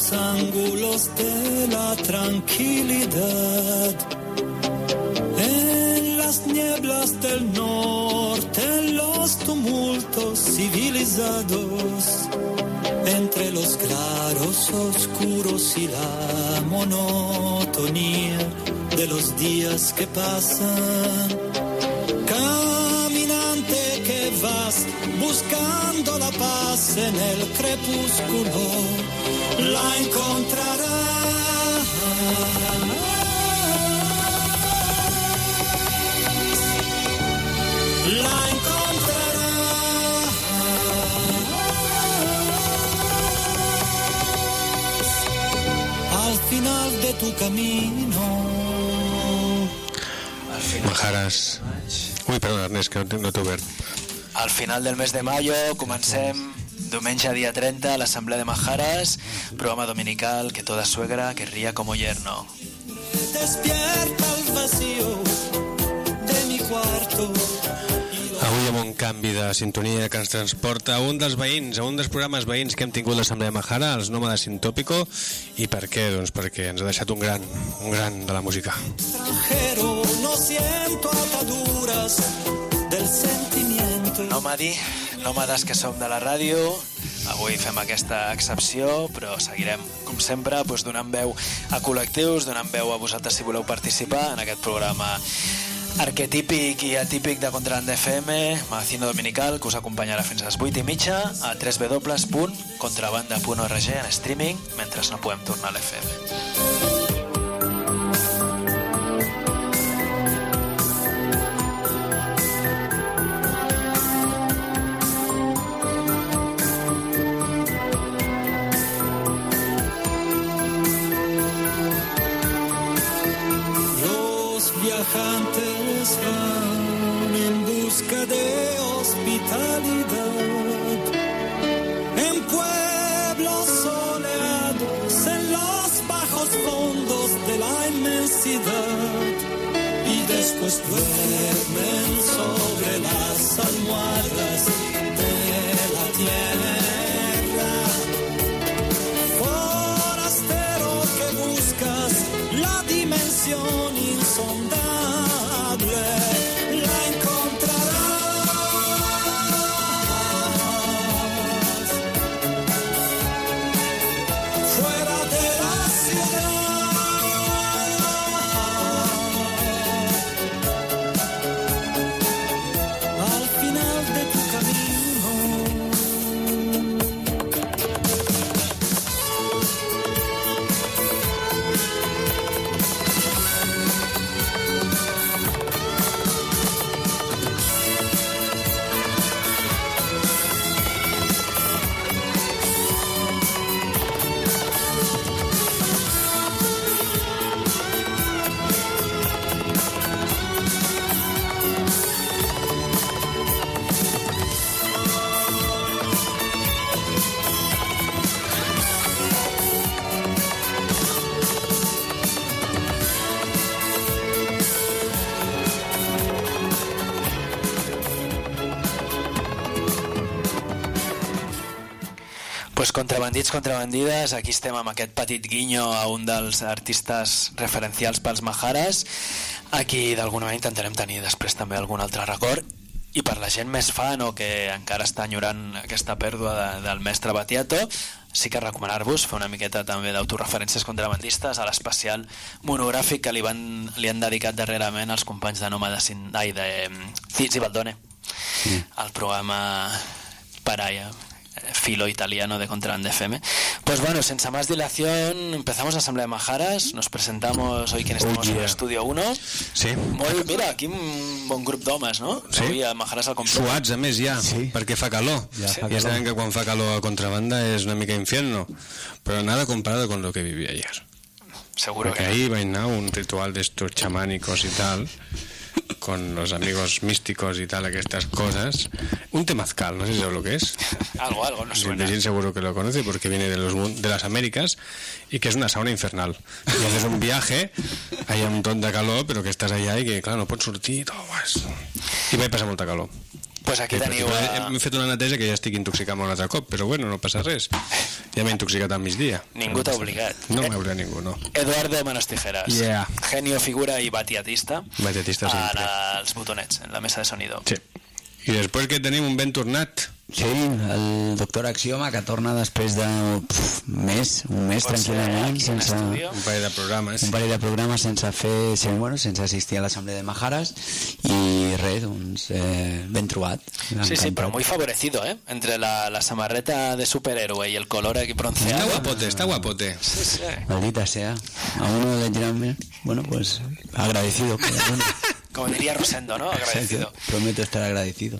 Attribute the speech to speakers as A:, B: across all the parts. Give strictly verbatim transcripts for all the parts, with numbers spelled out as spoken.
A: los ángulos de la tranquilidad, en las nieblas del norte, en los tumultos civilizados, entre los claros oscuros y la monotonía de los días que pasan. Caminante que vas buscando la paz en el crepúsculo, la encontrarás. La encontrarás. Al final de tu camino.
B: Majares. Ui, perdona, Ernest, que no t'he obert.
C: Al final del mes de mayo comencem diumenge dia trenta a l'Assemblea de Majares, programa dominical que toda suegra querría como yerno.
A: Despierta el vacío de mi cuarto.
B: Avui amb un canvi de sintonia que ens transporta a un dels veïns, a un dels programes veïns que hem tingut l'Assemblea de Majara, els Nómades Sin Tópico. I per què? Doncs perquè ens ha deixat un gran, un gran de la música.
A: Extranjero, no siento ataduras del sentimiento.
C: Nòmadi, nòmades que som de la ràdio, avui fem aquesta excepció, però seguirem, com sempre, doncs, donant veu a col·lectius, donant veu a vosaltres si voleu participar en aquest programa arquetípic i atípic de Contrabanda F M, magazine dominical, que us acompanyarà fins a les vuit i mitja a w w w punt contrabanda punt org en streaming, mentre no podem tornar a l'F M.
A: Viajantes van en busca de hospitalidad, en pueblos soleados, en los bajos fondos de la inmensidad, y después duermen sobre las almohadas de la tierra. Forastero que buscas la dimensión insondable, la encontrarás. Fuera de la ciudad, al final de tu camino.
C: Pues contrabandits, contrabandides, aquí estem amb aquest petit guinyo a un dels artistes referencials pels Majares, a qui d'alguna manera intentarem tenir després també algun altre record. I per la gent més fan o que encara està enyorant aquesta pèrdua de, del mestre Battiato, sí que recomanar-vos fer una miqueta també d'autoreferències contrabandistes a l'especial monogràfic que li, van, li han dedicat darrerament als companys de Nómada Sin... ai, de Zizi Baldone, sí. El programa Paraya, filo italiano de Contrabanda F M. Pues bueno, sin más dilación, empezamos la Asamblea de Majares, nos presentamos hoy quien estamos oh, yeah. en el Estudio uno.
B: Sí.
C: Molt, mira, aquí un bon grup d'homes, no?
B: Sí.
C: Avui a Majares al complet.
B: Suats, a més, ja, sí. perquè fa calor. Ja, sí. ja sabem que quan fa calor a Contrabanda és una mica infierno, però nada comparado con lo que viví ayer.
C: Seguro
B: porque
C: que
B: ahí
C: no.
B: va a ir un ritual de estos chamánicos y tal, con los amigos místicos y tal, aquestas cosas. Un temazcal, no sé si sabes lo que es.
C: Algo, algo, no suena.
B: Dejin seguro que lo conoce porque viene de, los, de las Américas y que es una sauna infernal. Y haces un viaje, hay un montón de calor, pero que estás allá y que, claro, no pots sortir i tot. I vaig passar molta calor.
C: Pues aquí
B: Sí,
C: teniu...
B: perquè
C: A...
B: Hem fet una neteja que ja estic intoxicant un altre cop, però bueno, no passa res. Ja m'he intoxicat al migdia.
C: Ningú t'ha obligat.
B: No
C: Eh,
B: m'haurà ningú, no.
C: Eduardo Manos Tijeras.
B: Yeah.
C: Genio, figura i batiatista.
B: Batiatista sempre.
C: En els botonets, en la mesa de sonido.
B: Sí. I després que tenim un ben tornat.
D: Sí, el doctor Axioma, que torna després de pf, mes, un mes
C: Pot ser
D: tranquil·lament,
C: aquí en
D: sense,
C: estudi.
B: Un parell de programes.
D: un parell de programes sense fer, sí, bueno, sense assistir a l'assemblea de Majares, i res, doncs, eh, ben trobat.
C: Sí, sí, però muy favorecido, ¿eh? Entre la, la samarreta de superhéroe y el color aquí bronceado.
B: Està guapote, està guapote.
C: Sí, sí.
D: Maldita sea. A uno le dirán, bueno, pues agradecido. Pero bueno,
C: Como diría Rosendo, ¿no? Agradecido.
D: prometo estar agradecido.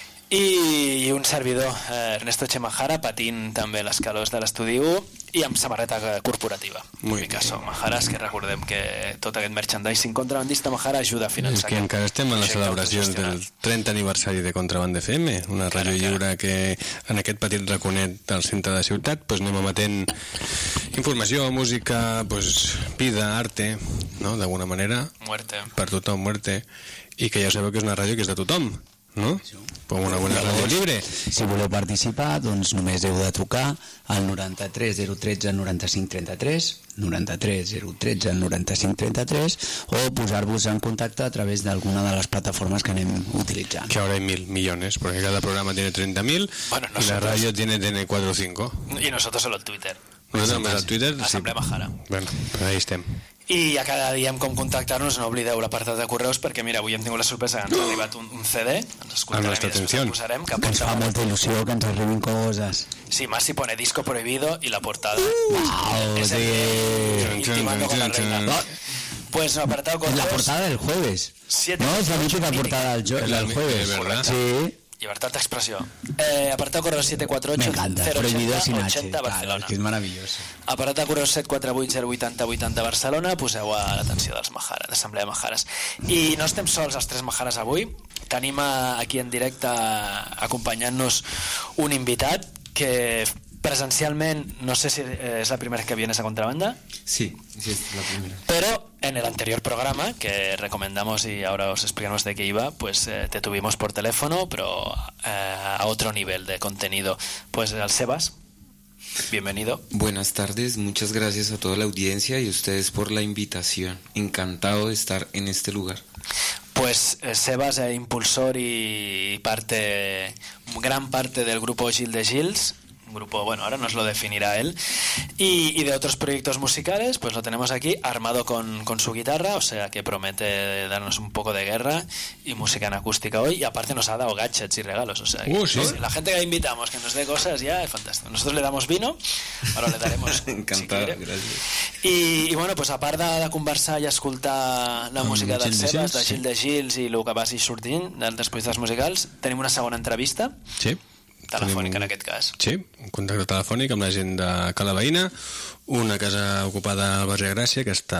C: I un servidor, eh, Ernesto Chemajara, patint també les calors de l'estudi u i amb samarreta corporativa.
B: Muy
C: En Picasso Majares, que recordem que tot aquest merchandising contrabandista Majara ajuda a
B: És
C: finançar.
B: que encara estem en les
C: projecte
B: celebracions
C: autogestionat.
B: del trenta aniversari de Contraband F M, una ràdio
C: Encara,
B: lliure que en aquest petit raconet del centre de la ciutat pues anem emetent informació, música, pues, vida, arte, no? D'alguna manera,
C: Muerte.
B: per tothom, muerte, i que ja sabeu que és una ràdio que és de tothom, no? Com una bona ràdio lliure.
D: Si voleu participar, doncs només heu de trucar al noranta-tres zero tretze noranta-cinc trenta-tres, noranta-tres zero tretze noranta-cinc trenta-tres, o posar-vos en contacte a través d'alguna de les plataformes que anem utilitzant.
B: Que ahora hay mil millones, porque cada programa tiene treinta mil
C: Bueno,
B: y la
C: nosotros-
B: radio tiene, tiene cuatro o cinco.
C: I nosotros solo el Twitter.
B: Nosotros només al Twitter...
C: Assemblea Majara.
B: Bueno, ahí estem.
C: I a cada dia hem com contactar-nos, no oblideu l'apartat de correus, perquè mira, avui hem tingut la sorpresa que ens ha arribat un, un C D, ens escoltarem
B: A
C: i
B: nuestra
C: després
B: atención.
C: el posarem, que
D: Que ens fa
C: porta...
D: molta il·lusió que ens arribin coses.
C: Sí, más si pone disco prohibido y la portada.
D: Wow,
C: Es el de Intimando con la reina. Pues apartado con
D: La portada del jueves.
C: Siete-
D: No, es la mítica portada del, jo-
B: Es la
D: del
B: mi-
D: jueves.
B: de verdad.
D: Sí,
C: Libertad de expresión. Eh, apartado correo siete cuatro
D: me
C: ocho
D: encanta.
C: cero
D: Prohibido sin
C: ochenta
D: H.
C: ochenta
D: Claro,
C: Barcelona.
D: que és maravilloso.
C: Apartat de correu set quatre vuit zero vuitanta vuitanta Barcelona, poseu a l'atenció dels Majares, d'Assemblea de Majares. I no estem sols els tres Majares avui, tenim a, aquí en directe acompanyant-nos un invitat que presencialment, no sé si es la primera vez que vienes a Contrabanda.
E: Sí, sí, es la primera.
C: Pero en el anterior programa, que recomendamos y ahora os explicamos de qué iba, pues eh, te tuvimos por teléfono, pero eh, a otro nivel de contenido. Pues al Sebas, bienvenido.
E: Buenas tardes, muchas gracias a toda la audiencia y a ustedes por la invitación. Encantado de estar en este lugar.
C: Pues eh, Sebas, eh, impulsor y parte, gran parte del grupo Gil de Gils. Un grupo, bueno, ahora nos lo definirá él. Y, y de otros proyectos musicales, pues lo tenemos aquí, armado con, con su guitarra, o sea que promete darnos un poco de guerra y música en acústica hoy. Y aparte nos ha dado gadgets y regalos, o sea que
B: Uh, sí.
C: la gente que invitamos que nos dé cosas ya es fantástico. Nosotros le damos vino, ahora le daremos.
E: Encantado,
C: si quiere.
E: gracias.
C: I, i bueno, pues a part de, de conversar i escoltar la
D: Amb
C: música del
D: Gil de
C: Sebas,
D: Gils,
C: de Gil de Gils i el que vagi sortint dels projectes musicals, tenim una segona entrevista
B: Sí.
C: telefònica
B: Tenim-
C: en aquest cas.
B: Sí, un contacte telefònic amb la gent de Cala Veïna, una casa ocupada al barri de Gràcia que està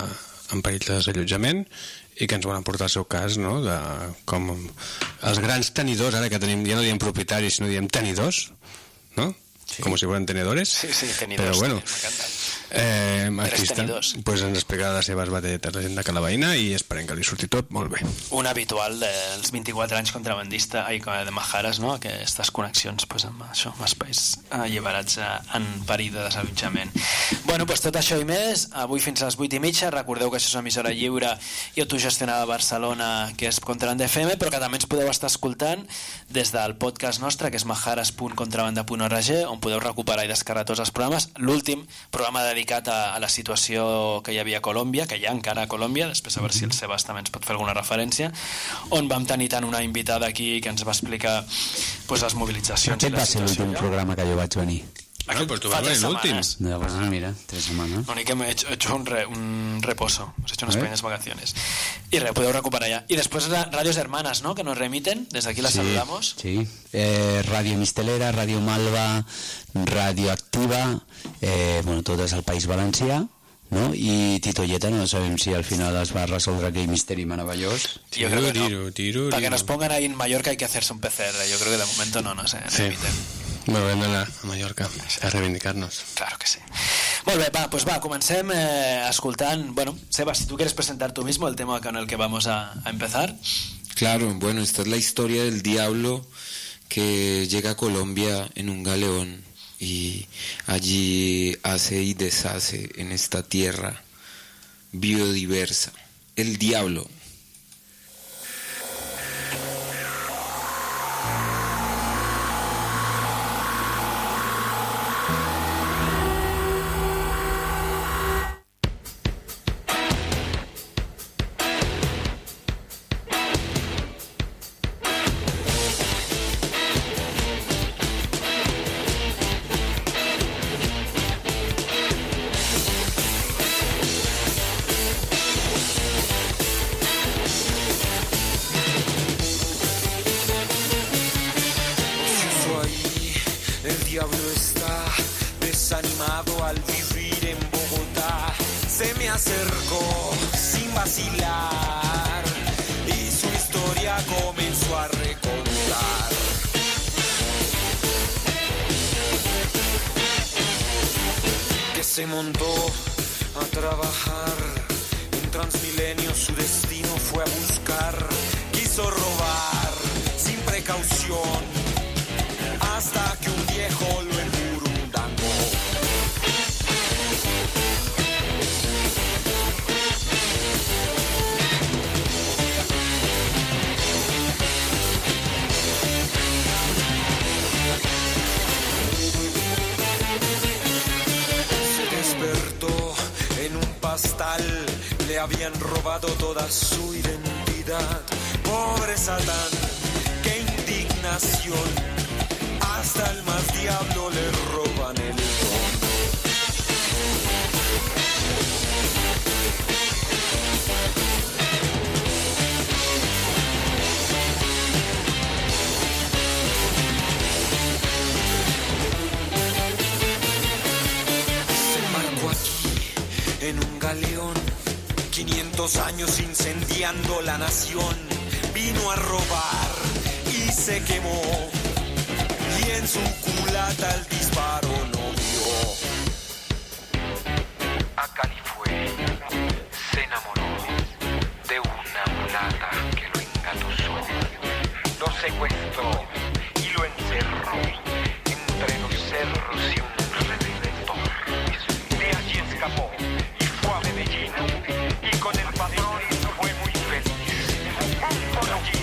B: en perill de desallotjament i que ens van aportar el seu cas, no?, de com els grans tenidors, ara que tenim, ja no diem propietaris, sinó diem tenidors, no? Sí. Com si fueran tenedores.
C: Sí, sí, tenidors,
B: Però bueno,
C: m'encanta.
B: eh, aquí
C: Tres
B: està,
C: tenidors.
B: pues ens explicarà les seves batetes la gent de Cala Veïna i esperem que li surti tot molt bé.
C: Un habitual dels vint-i-quatre anys contrabandista ai, de Majares, no? Aquestes connexions pues, amb això, amb espais alliberats eh, en perill de desallotjament. Bueno, pues tot això i més, avui fins a les vuit i mitja. Recordeu que això és una emissora lliure i autogestionada a Barcelona, que és Contrabanda F M, però que també ens podeu estar escoltant des del podcast nostre, que és majares punt contrabanda punt org, on podeu recuperar i descarregar tots els programes. L'últim programa dedicat a, a la situació que hi havia a Colòmbia, que hi ha encara a Colòmbia, després a veure si el Sebas també ens pot fer alguna referència, on vam tenir tant una invitada aquí que ens va explicar pues, les mobilitzacions i
D: Aquest
C: la
D: va ser
C: situació
D: l'últim
C: allà.
D: programa que jo vaig venir.
B: Ah, però tu
C: Fa
B: vas
C: tres
B: venir l'últim.
C: setmanes.
D: Llavors, ah, mira, tres setmanes.
C: Lo único que he hecho, he hecho un, re, un reposo, hemos hecho unas
D: ¿Eh?
C: pequeñas vacaciones. Y re, podeu recuperar ya. Y después ra- radios hermanas, ¿no? Que nos remiten, desde aquí las
D: Sí,
C: saludamos.
D: Sí, eh, Ràdio Mistelera, Ràdio Malva, Ràdio Activa, eh, bueno, totes al País Valencià, no? I Titoyeta, no sabem si al final es va resoldre aquell misteri meravellós.
C: Yo creo que
B: Tiro,
C: no.
B: tiro,
C: Para que
B: tiro.
C: nos pongan ahí en Mallorca hay que hacerse un P C R. Yo creo que de momento no nos eh,
B: Sí.
C: remiten.
B: Bueno, vam anar a Mallorca a reivindicar-nos.
C: Claro que sí. Molt bé, va, pues va, comencem eh, escoltant... Bueno, Sebas, si tú quieres presentar tú mismo el tema con el que vamos a, a empezar.
E: Claro, bueno, esta es la historia del diablo que llega a Colombia en un galeón y allí hace y deshace en esta tierra biodiversa. El diablo.
A: Se montó a trabajar en Transmilenio, su destino fue a buscar, quiso robar sin precaución hasta que un viejo lo emburundangó. Le habían robado toda su identidad. Pobre Satán, qué indignación. Hasta el más diablo le roban el don. Se embarcó aquí en un galeón, quinientos años incendiando la nación. Vino a robar y se quemó, y en su culata el disparo no vio. A Cali fue, se enamoró de una mulata que lo engatusó, lo secuestró y lo encerró entre los cerros y un rededor. De allí escapó y fue a Medellín, y con el patrón fue muy feliz. Por allí,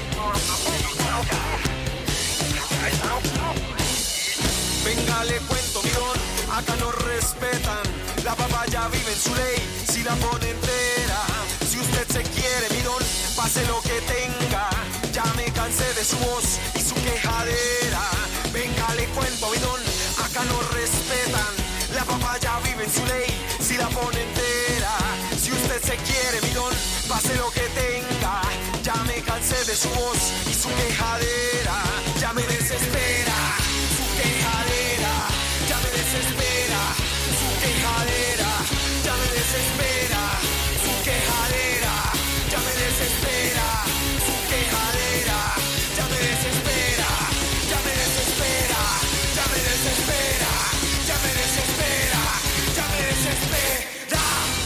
A: venga, le cuento, mirón, acá no respetan. La papaya vive en su ley, si la pone entera. Si usted se quiere, mirón, pase lo que tenga. Ya me cansé de su voz y su quejadera. Venga, le cuento, mirón, acá no respetan. La papaya vive en su ley, si la pone entera. Si usted se quiere, mirón, pase lo que tenga. Ya me cansé de su voz y su quejadera. Ya me desespera su quejadera. Ya me desespera su quejadera. Ya me desespera su quejadera. Ya me desespera su quejadera. Ya me desespera. Ya me desespera. Ya me desespera. Ya me desespera. Ya me desespera.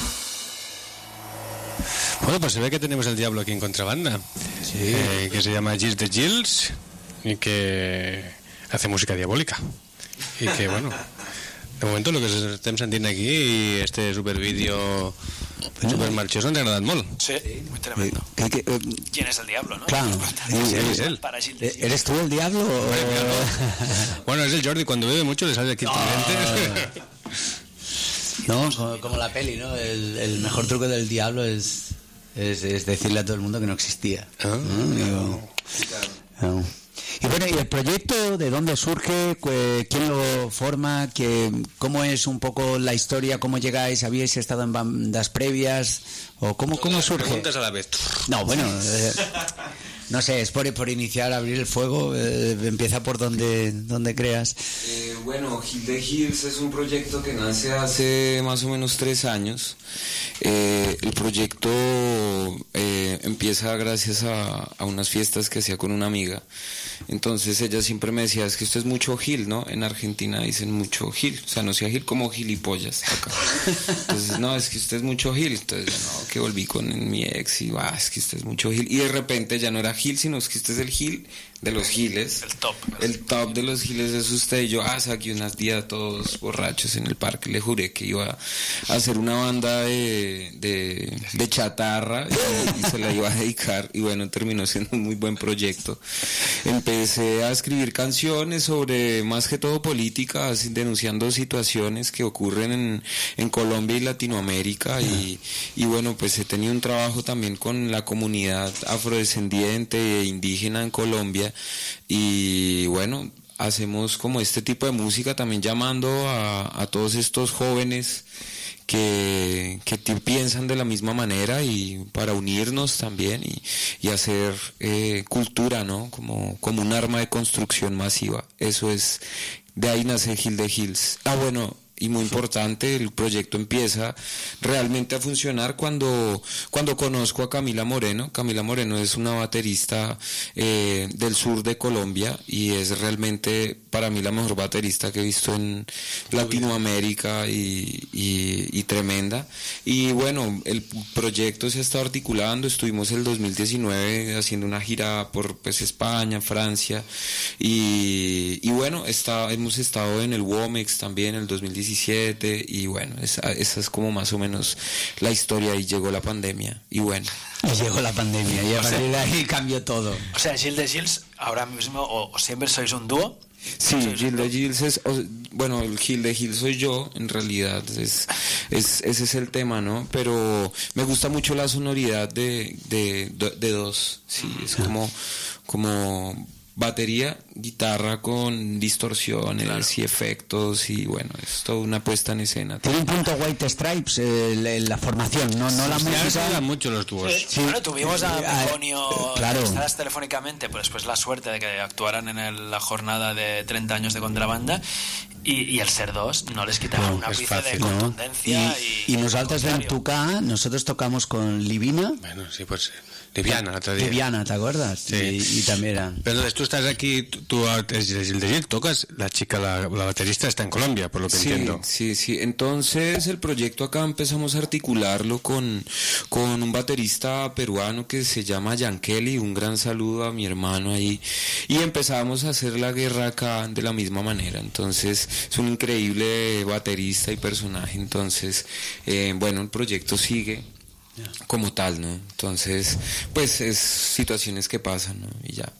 B: Bueno, pues se ve que tenemos el diablo aquí en contrabanda, sí. eh, que se llama Gilles de Gilles y que hace música diabólica. Y que, bueno, de momento lo que estem sentint aquí i este supervídeo supermarxós ens ha agradat molt.
C: Sí, muy tremendo.
D: Eh, que, eh,
C: ¿Quién es el diablo, no?
D: Claro,
B: sí, es él.
C: Para Gilles de Gilles.
D: ¿Eres tú el diablo? O...
B: Bueno, es el Jordi, cuando bebe mucho le sale aquí el tridente.
D: No, como, como la peli, ¿no? El, el mejor truco del diablo es, es, es decirle a todo el mundo que no existía.
B: Ah,
D: ¿no? Digo, no. Y bueno, ¿y el proyecto de dónde surge? ¿Quién lo forma? ¿Cómo es un poco la historia? ¿Cómo llegáis? ¿Habíais estado en bandas previas? ¿O cómo, cómo surge?
B: Preguntas a la vez.
D: No, bueno, eh, no sé, es por, por iniciar, abrir el fuego. Eh, empieza por donde, donde creas.
E: Eh, bueno, Gilles de Gilles es un proyecto que nace hace más o menos tres años. Eh, el proyecto eh, empieza gracias a, a unas fiestas que hacía con una amiga. Entonces ella siempre me decía, es que esto es mucho gil, ¿no? En Argentina dicen mucho gil, o sea, no sea gil como gilipollas acá. Entonces, no, es que usted es mucho gil. Entonces, no, que volví con mi ex y, ah, es que usted es mucho gil. Y de repente ya no era gil, sino es que usted es el gil de los giles.
C: El top.
E: El top de los giles es usted. Y yo, ah, saqué unas días todos borrachos en el parque. Le juré que iba a hacer una banda de, de, de chatarra y, y se la iba a dedicar. Y bueno, terminó siendo un muy buen proyecto. Empecé a escribir canciones sobre, más que todo, políticas, denunciando situaciones que ocurren en, en Colombia y Latinoamérica. Y, y bueno, pues he tenido un trabajo también con la comunidad afrodescendiente e indígena en Colombia. Y bueno, hacemos como este tipo de música también llamando a, a todos estos jóvenes que, que t- piensan de la misma manera y para unirnos también y, y hacer eh, cultura, ¿no? Como, como un arma de construcción masiva. Eso es, de ahí nace Gil de Gils. Ah, bueno, y muy importante, el proyecto empieza realmente a funcionar cuando, cuando conozco a Camila Moreno. Camila Moreno es una baterista eh, del sur de Colombia y es realmente para mí la mejor baterista que he visto en Latinoamérica y, y, y tremenda. Y bueno, el proyecto se ha estado articulando, estuvimos el dos mil diecinueve haciendo una gira por pues España, Francia y, y bueno, está, hemos estado en el Womex también en el dos mil diecisiete y bueno, esa, esa es como más o menos la historia y llegó la pandemia y bueno.
D: Y llegó la pandemia y a partir de ahí cambió todo.
C: O sea, Gil de Gils, ahora mismo, o, o siempre sois un dúo.
E: Sí, Gil de Gils es, o, bueno, el Gil de Gils soy yo, en realidad, es, es, ese es el tema, ¿no? Pero me gusta mucho la sonoridad de, de, de, de dos, sí, es como, como batería, guitarra con distorsiones claro. y efectos y bueno, es toda una puesta en escena.
D: Tiene un punto White Stripes eh, la, la formación, no, no la música.
B: Se dan mucho los dúos.
C: Sí, sí. Bueno, tuvimos a Meconio
D: eh, claro.
C: Estás telefónicamente, pues después la suerte de que actuaran en el, la jornada de treinta años de Contrabanda i, i el Ser dos no les quitaba no, un ápice de contundencia
D: no? y, y, y nosotros en Tucá nosotros tocamos con Livina.
B: Bueno, sí, pues Liviana, otro día.
D: Liviana, ¿te acuerdas?
B: Sí.
D: Y, y también era.
B: Pero entonces tú estás aquí, tú, tú Gil de Gil tocas, la chica, la, la baterista está en Colombia, por lo que
E: sí,
B: entiendo.
E: Sí, sí, entonces el proyecto acá empezamos a articularlo con, con un baterista peruano que se llama Yankeli, un gran saludo a mi hermano ahí, y empezamos a hacer la guerra acá de la misma manera, entonces es un increíble baterista y personaje, entonces, eh, bueno, el proyecto sigue como tal, ¿no? Entonces, pues es situaciones que pasan, ¿no? Y ya.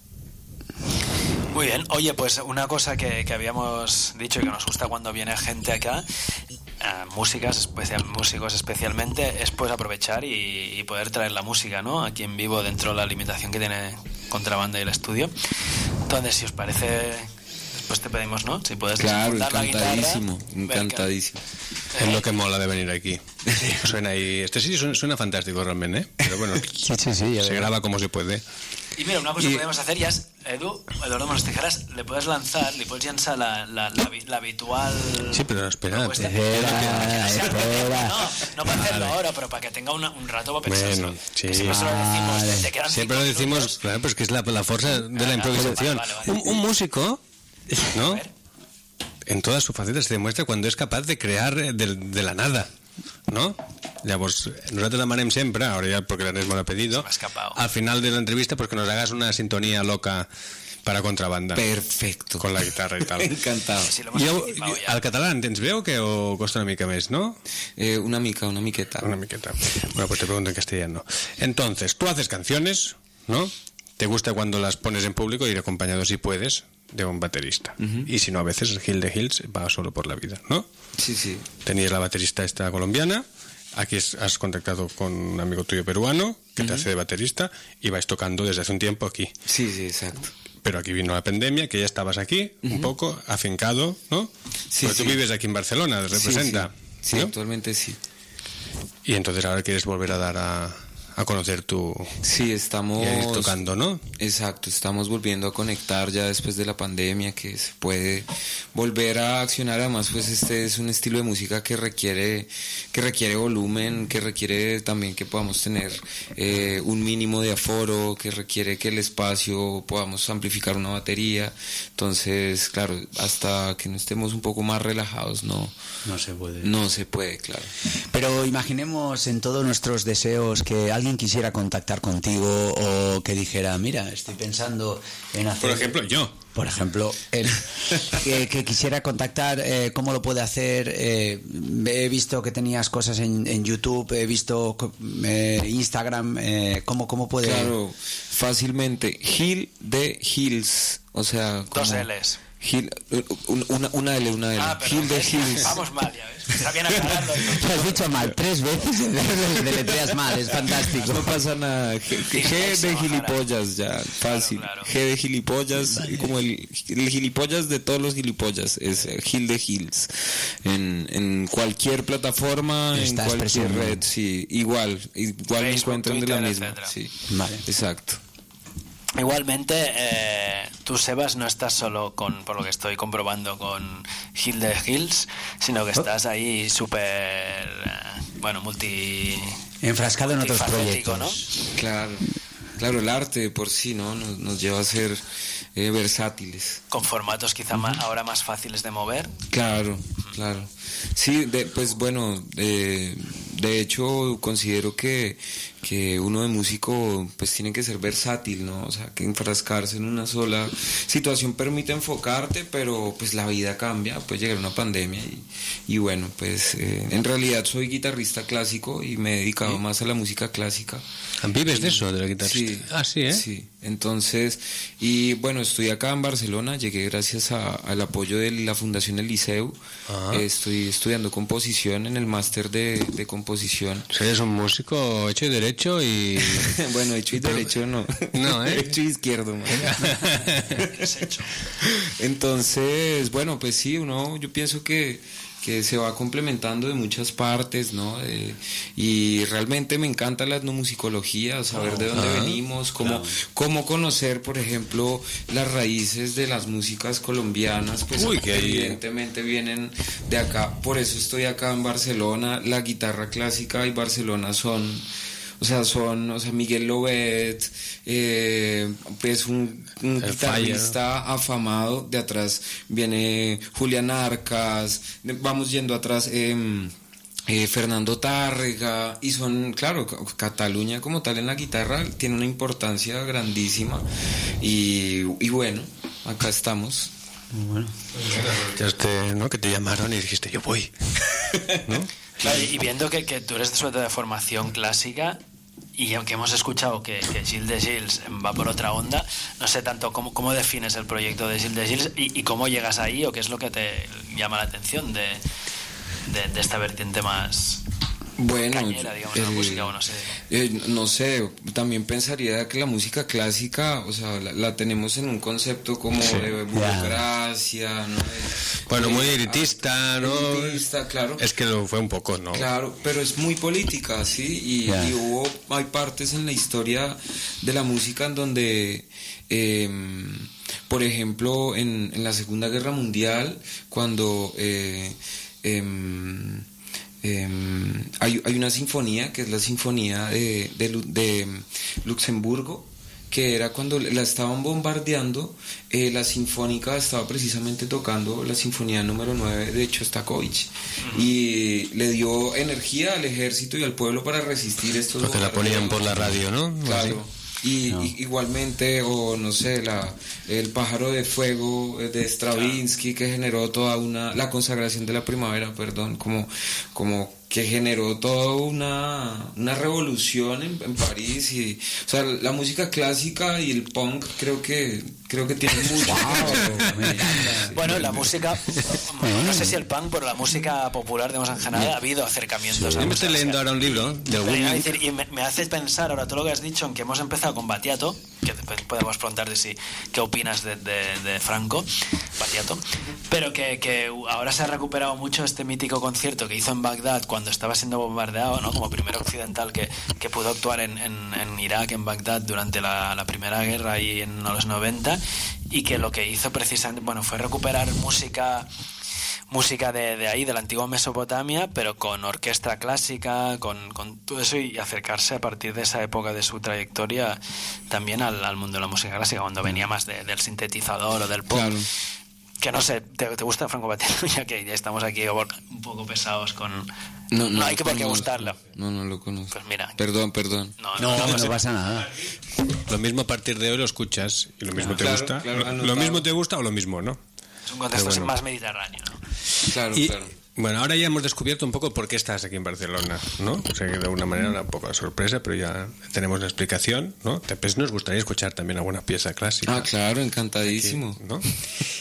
C: Muy bien. Oye, pues una cosa que, que habíamos dicho y que nos gusta cuando viene gente acá, eh, músicas especial, músicos especialmente, es pues aprovechar y, y poder traer la música, ¿no? Aquí en vivo dentro de la limitación que tiene Contrabanda y el estudio. Entonces, si os parece, pues te pedimos, ¿no? Si puedes
E: claro,
C: la
E: encantadísimo,
C: guitarra,
E: encantadísimo.
B: Es lo que mola de venir aquí. Suena ahí, este sitio suena, suena fantástico realmente, ¿eh? Pero bueno,
D: sí, sí, sí,
B: se graba como se puede.
C: Y mira, una cosa
B: y...
C: que podemos hacer ya es, Edu, Eduardo Manos Tijeras, le puedes lanzar, le puedes lanzar la, la, la, la habitual...
B: Sí, pero espera,
C: espera,
D: espera, espera.
C: No, no para hacerlo ahora, pero para que tenga una, un rato para pensar.
B: Bueno, sí.
C: Que siempre lo decimos, te, te quedan
B: siempre lo decimos,
C: minutos.
B: Claro, pues que es la, la fuerza de la improvisación. Vale, vale, vale. Un, un músico, ¿no? En todas sus facetas se demuestra cuando és capaç de crear de, de la nada, ¿no? Llavors, nosaltres demanem sempre, ahora ya porque l'Ernest me lo ha pedido, al final de la entrevista pues que nos hagas una sintonía loca para Contrabanda.
E: Perfecto.
B: Con la guitarra y tal.
E: Encantado.
C: Sí,
B: jo, al català entens bé o que o costa una mica més, no?
E: Eh, una mica, una miqueta.
B: Una miqueta. Bueno, pues te pregunto en castellano. Entonces, tú haces canciones, ¿no? Te gusta cuando las pones en público, ir acompañado si puedes de un baterista. Uh-huh. Y si no, a veces Gil de Gils va solo por la vida, ¿no?
E: Sí, sí.
B: Tenías la baterista esta colombiana, aquí has contactado con un amigo tuyo peruano que uh-huh. te hace de baterista y vais tocando desde hace un tiempo aquí.
E: Sí, sí, exacto.
B: Pero aquí vino la pandemia, que ya estabas aquí, uh-huh. un poco afincado, ¿no?
E: Sí,
B: Pero
E: sí.
B: tú vives aquí en Barcelona, representa.
E: Sí, sí. Sí,
B: ¿no?
E: actualmente sí.
B: Y entonces ahora quieres volver a dar a, a conocer tu...
E: Sí, estamos...
B: y a ir tocando, ¿no?
E: Exacto, estamos volviendo a conectar ya después de la pandemia, que se puede volver a accionar. Además, pues este es un estilo de música que requiere que requiere volumen, que requiere también que podamos tener eh, un mínimo de aforo, que requiere que el espacio podamos amplificar una batería. Entonces, claro, hasta que no estemos un poco más relajados, no,
D: no se puede.
E: No se puede, claro.
D: Pero imaginemos en todos nuestros deseos que alguien quisiera contactar contigo o que dijera, mira, estoy pensando en hacer...
B: Por ejemplo, yo.
D: Por ejemplo, él, que, que quisiera contactar, eh, ¿cómo lo puede hacer? Eh, he visto que tenías cosas en, en YouTube, he visto eh, Instagram, eh, ¿cómo, ¿cómo puede...?
E: Claro, fácilmente. Gil de Hills, o sea... Como...
C: Dos L's.
E: Gil, una, una L, una L.
C: Ah,
E: Gil de Hills.
C: Vamos mal, ya ves. Está bien aclararlo.
D: Lo has dicho mal, tres veces y deletreas mal, es fantástico.
E: No pasa nada. G, G de gilipollas, ya, fácil.
C: Claro, claro.
E: G de gilipollas, vale. Como el, el gilipollas de todos los gilipollas, es Gil de Hills. En, en cualquier plataforma, en cualquier red, sí. Igual, igual me encuentran de la misma. Sí.
D: Vale.
E: Exacto.
C: Igualmente, eh, tú, Sebas, no estás solo con, por lo que estoy comprobando, con Gil de Hills, sino que estás ahí súper, eh, bueno, multi...
D: enfrascado en otros proyectos,
C: ¿no?
E: Claro, claro, el arte de por sí, ¿no? Nos, nos lleva a ser eh, versátiles.
C: Con formatos quizá más, ahora más fáciles de mover.
E: Claro, claro. Sí, de, pues bueno, eh, de hecho considero que, que uno de músico pues tiene que ser versátil, ¿no? O sea, que enfrascarse en una sola situación permite enfocarte, pero pues la vida cambia, puede llegar una pandemia y, y bueno, pues eh, en realidad soy guitarrista clásico y me he dedicado ¿Sí? más a la música clásica.
B: ¿Vives de eso, de la guitarra?
E: Sí.
B: Ah, sí, ¿eh?
E: Sí, entonces, y bueno, estoy acá en Barcelona, llegué gracias a, al apoyo de la Fundación El Liceu. Eh, estoy estudiando composición en el máster de, de composición.
B: O sea, eres un músico hecho y derecho y...
E: bueno, hecho y derecho no.
B: No, ¿eh?
E: Hecho y izquierdo.
C: Es hecho.
E: Entonces, bueno, pues sí, uno, yo pienso que que se va complementando de muchas partes, ¿no? Eh, y realmente me encanta la etnomusicología, saber de dónde ah, venimos, cómo, claro. cómo conocer, por ejemplo, las raíces de las músicas colombianas, pues Uy, que evidentemente vienen de acá, por eso estoy acá en Barcelona, la guitarra clásica y Barcelona son... O sea, son, o sea, Miguel Lobet, eh, pues un, un guitarrista fire. afamado, de atrás viene Julián Arcas, vamos yendo atrás, eh, eh, Fernando Tárrega, y son, claro, Cataluña como tal en la guitarra tiene una importancia grandísima, y, y bueno, acá estamos.
D: Bueno,
B: ya te, ¿no? Que te llamaron y dijiste, yo voy, ¿no?
C: Claro, y viendo que, que tú eres sobre todo de formación clásica y aunque hemos escuchado que, que Gil de Gils va por otra onda, no sé tanto cómo, cómo defines el proyecto de Gil de Gils y, y cómo llegas ahí o qué es lo que te llama la atención de, de, de esta vertiente más...
E: Bueno,
C: cañera, digamos,
E: eh,
C: la música, o no sé.
E: Eh, no sé, también pensaría que la música clásica, o sea, la, la tenemos en un concepto como sí. de burocracia, ¿no? De,
B: bueno,
E: de,
B: muy elitista, ¿no?
E: Elitista, claro.
B: Es que lo fue un poco, ¿no?
E: Claro, pero es muy política, ¿sí? Y, yeah. y hubo, hay partes en la historia de la música en donde... Eh, por ejemplo, en, en la Segunda Guerra Mundial, cuando... Eh, eh, Eh, hay, hay una sinfonía que es la sinfonía de, de, de Luxemburgo, que era cuando la estaban bombardeando, eh, la sinfónica estaba precisamente tocando la sinfonía número nueve de Shostakovich uh-huh. y le dio energía al ejército y al pueblo para resistir estos
B: porque la ponían por la radio, ¿no?
E: Claro. Y, no. y igualmente, o no sé, la el pájaro de fuego de Stravinsky, que generó toda una, la consagración de la primavera, perdón, como, como que generó toda una, una revolución en, en París. Y, o sea, la música clásica y el punk creo que creo que tiene mucho.
C: Wow, bueno, la música, no sé si el punk, pero la música popular, digamos, en general, ha habido acercamientos.
B: Sí, yo me estoy leyendo ahora un libro de
C: decir, y me, me hace pensar ahora todo lo que has dicho en que hemos empezado con Battiato, que después podemos preguntar de si qué opinas de, de, de Franco Battiato, pero que, que ahora se ha recuperado mucho este mítico concierto que hizo en Bagdad cuando cuando estaba siendo bombardeado, ¿no? Como primer occidental que, que pudo actuar en, en, en Irak, en Bagdad, durante la, la Primera Guerra y en los noventa, y que lo que hizo precisamente, bueno, fue recuperar música música de, de ahí, de la antigua Mesopotamia, pero con orquesta clásica, con, con todo eso, y acercarse a partir de esa época de su trayectoria también al, al mundo de la música clásica, cuando venía más de, del sintetizador o del pop. Claro. Que no sé, ¿te, te gusta Franco Battiato? Ya que ya estamos aquí un poco pesados con...
E: No, no,
C: no hay que por qué gustarlo.
E: No, no lo conozco.
C: Pues mira.
E: Perdón, perdón.
D: No, no, no, no, no pasa nada.
B: Lo mismo a partir de hoy lo escuchas y lo mismo te
E: claro,
B: gusta.
E: Claro,
B: lo, lo mismo te gusta o lo mismo, ¿no?
C: Es un contexto bueno. más mediterráneo, ¿no?
E: Claro,
B: y,
E: claro.
B: Bueno, ahora ya hemos descubierto un poco por qué estás aquí en Barcelona, ¿no? O sea, que de alguna manera una poca sorpresa, pero ya tenemos la explicación, ¿no? Después nos gustaría escuchar también alguna pieza clásica.
E: Ah, claro, encantadísimo.
B: Aquí, ¿no?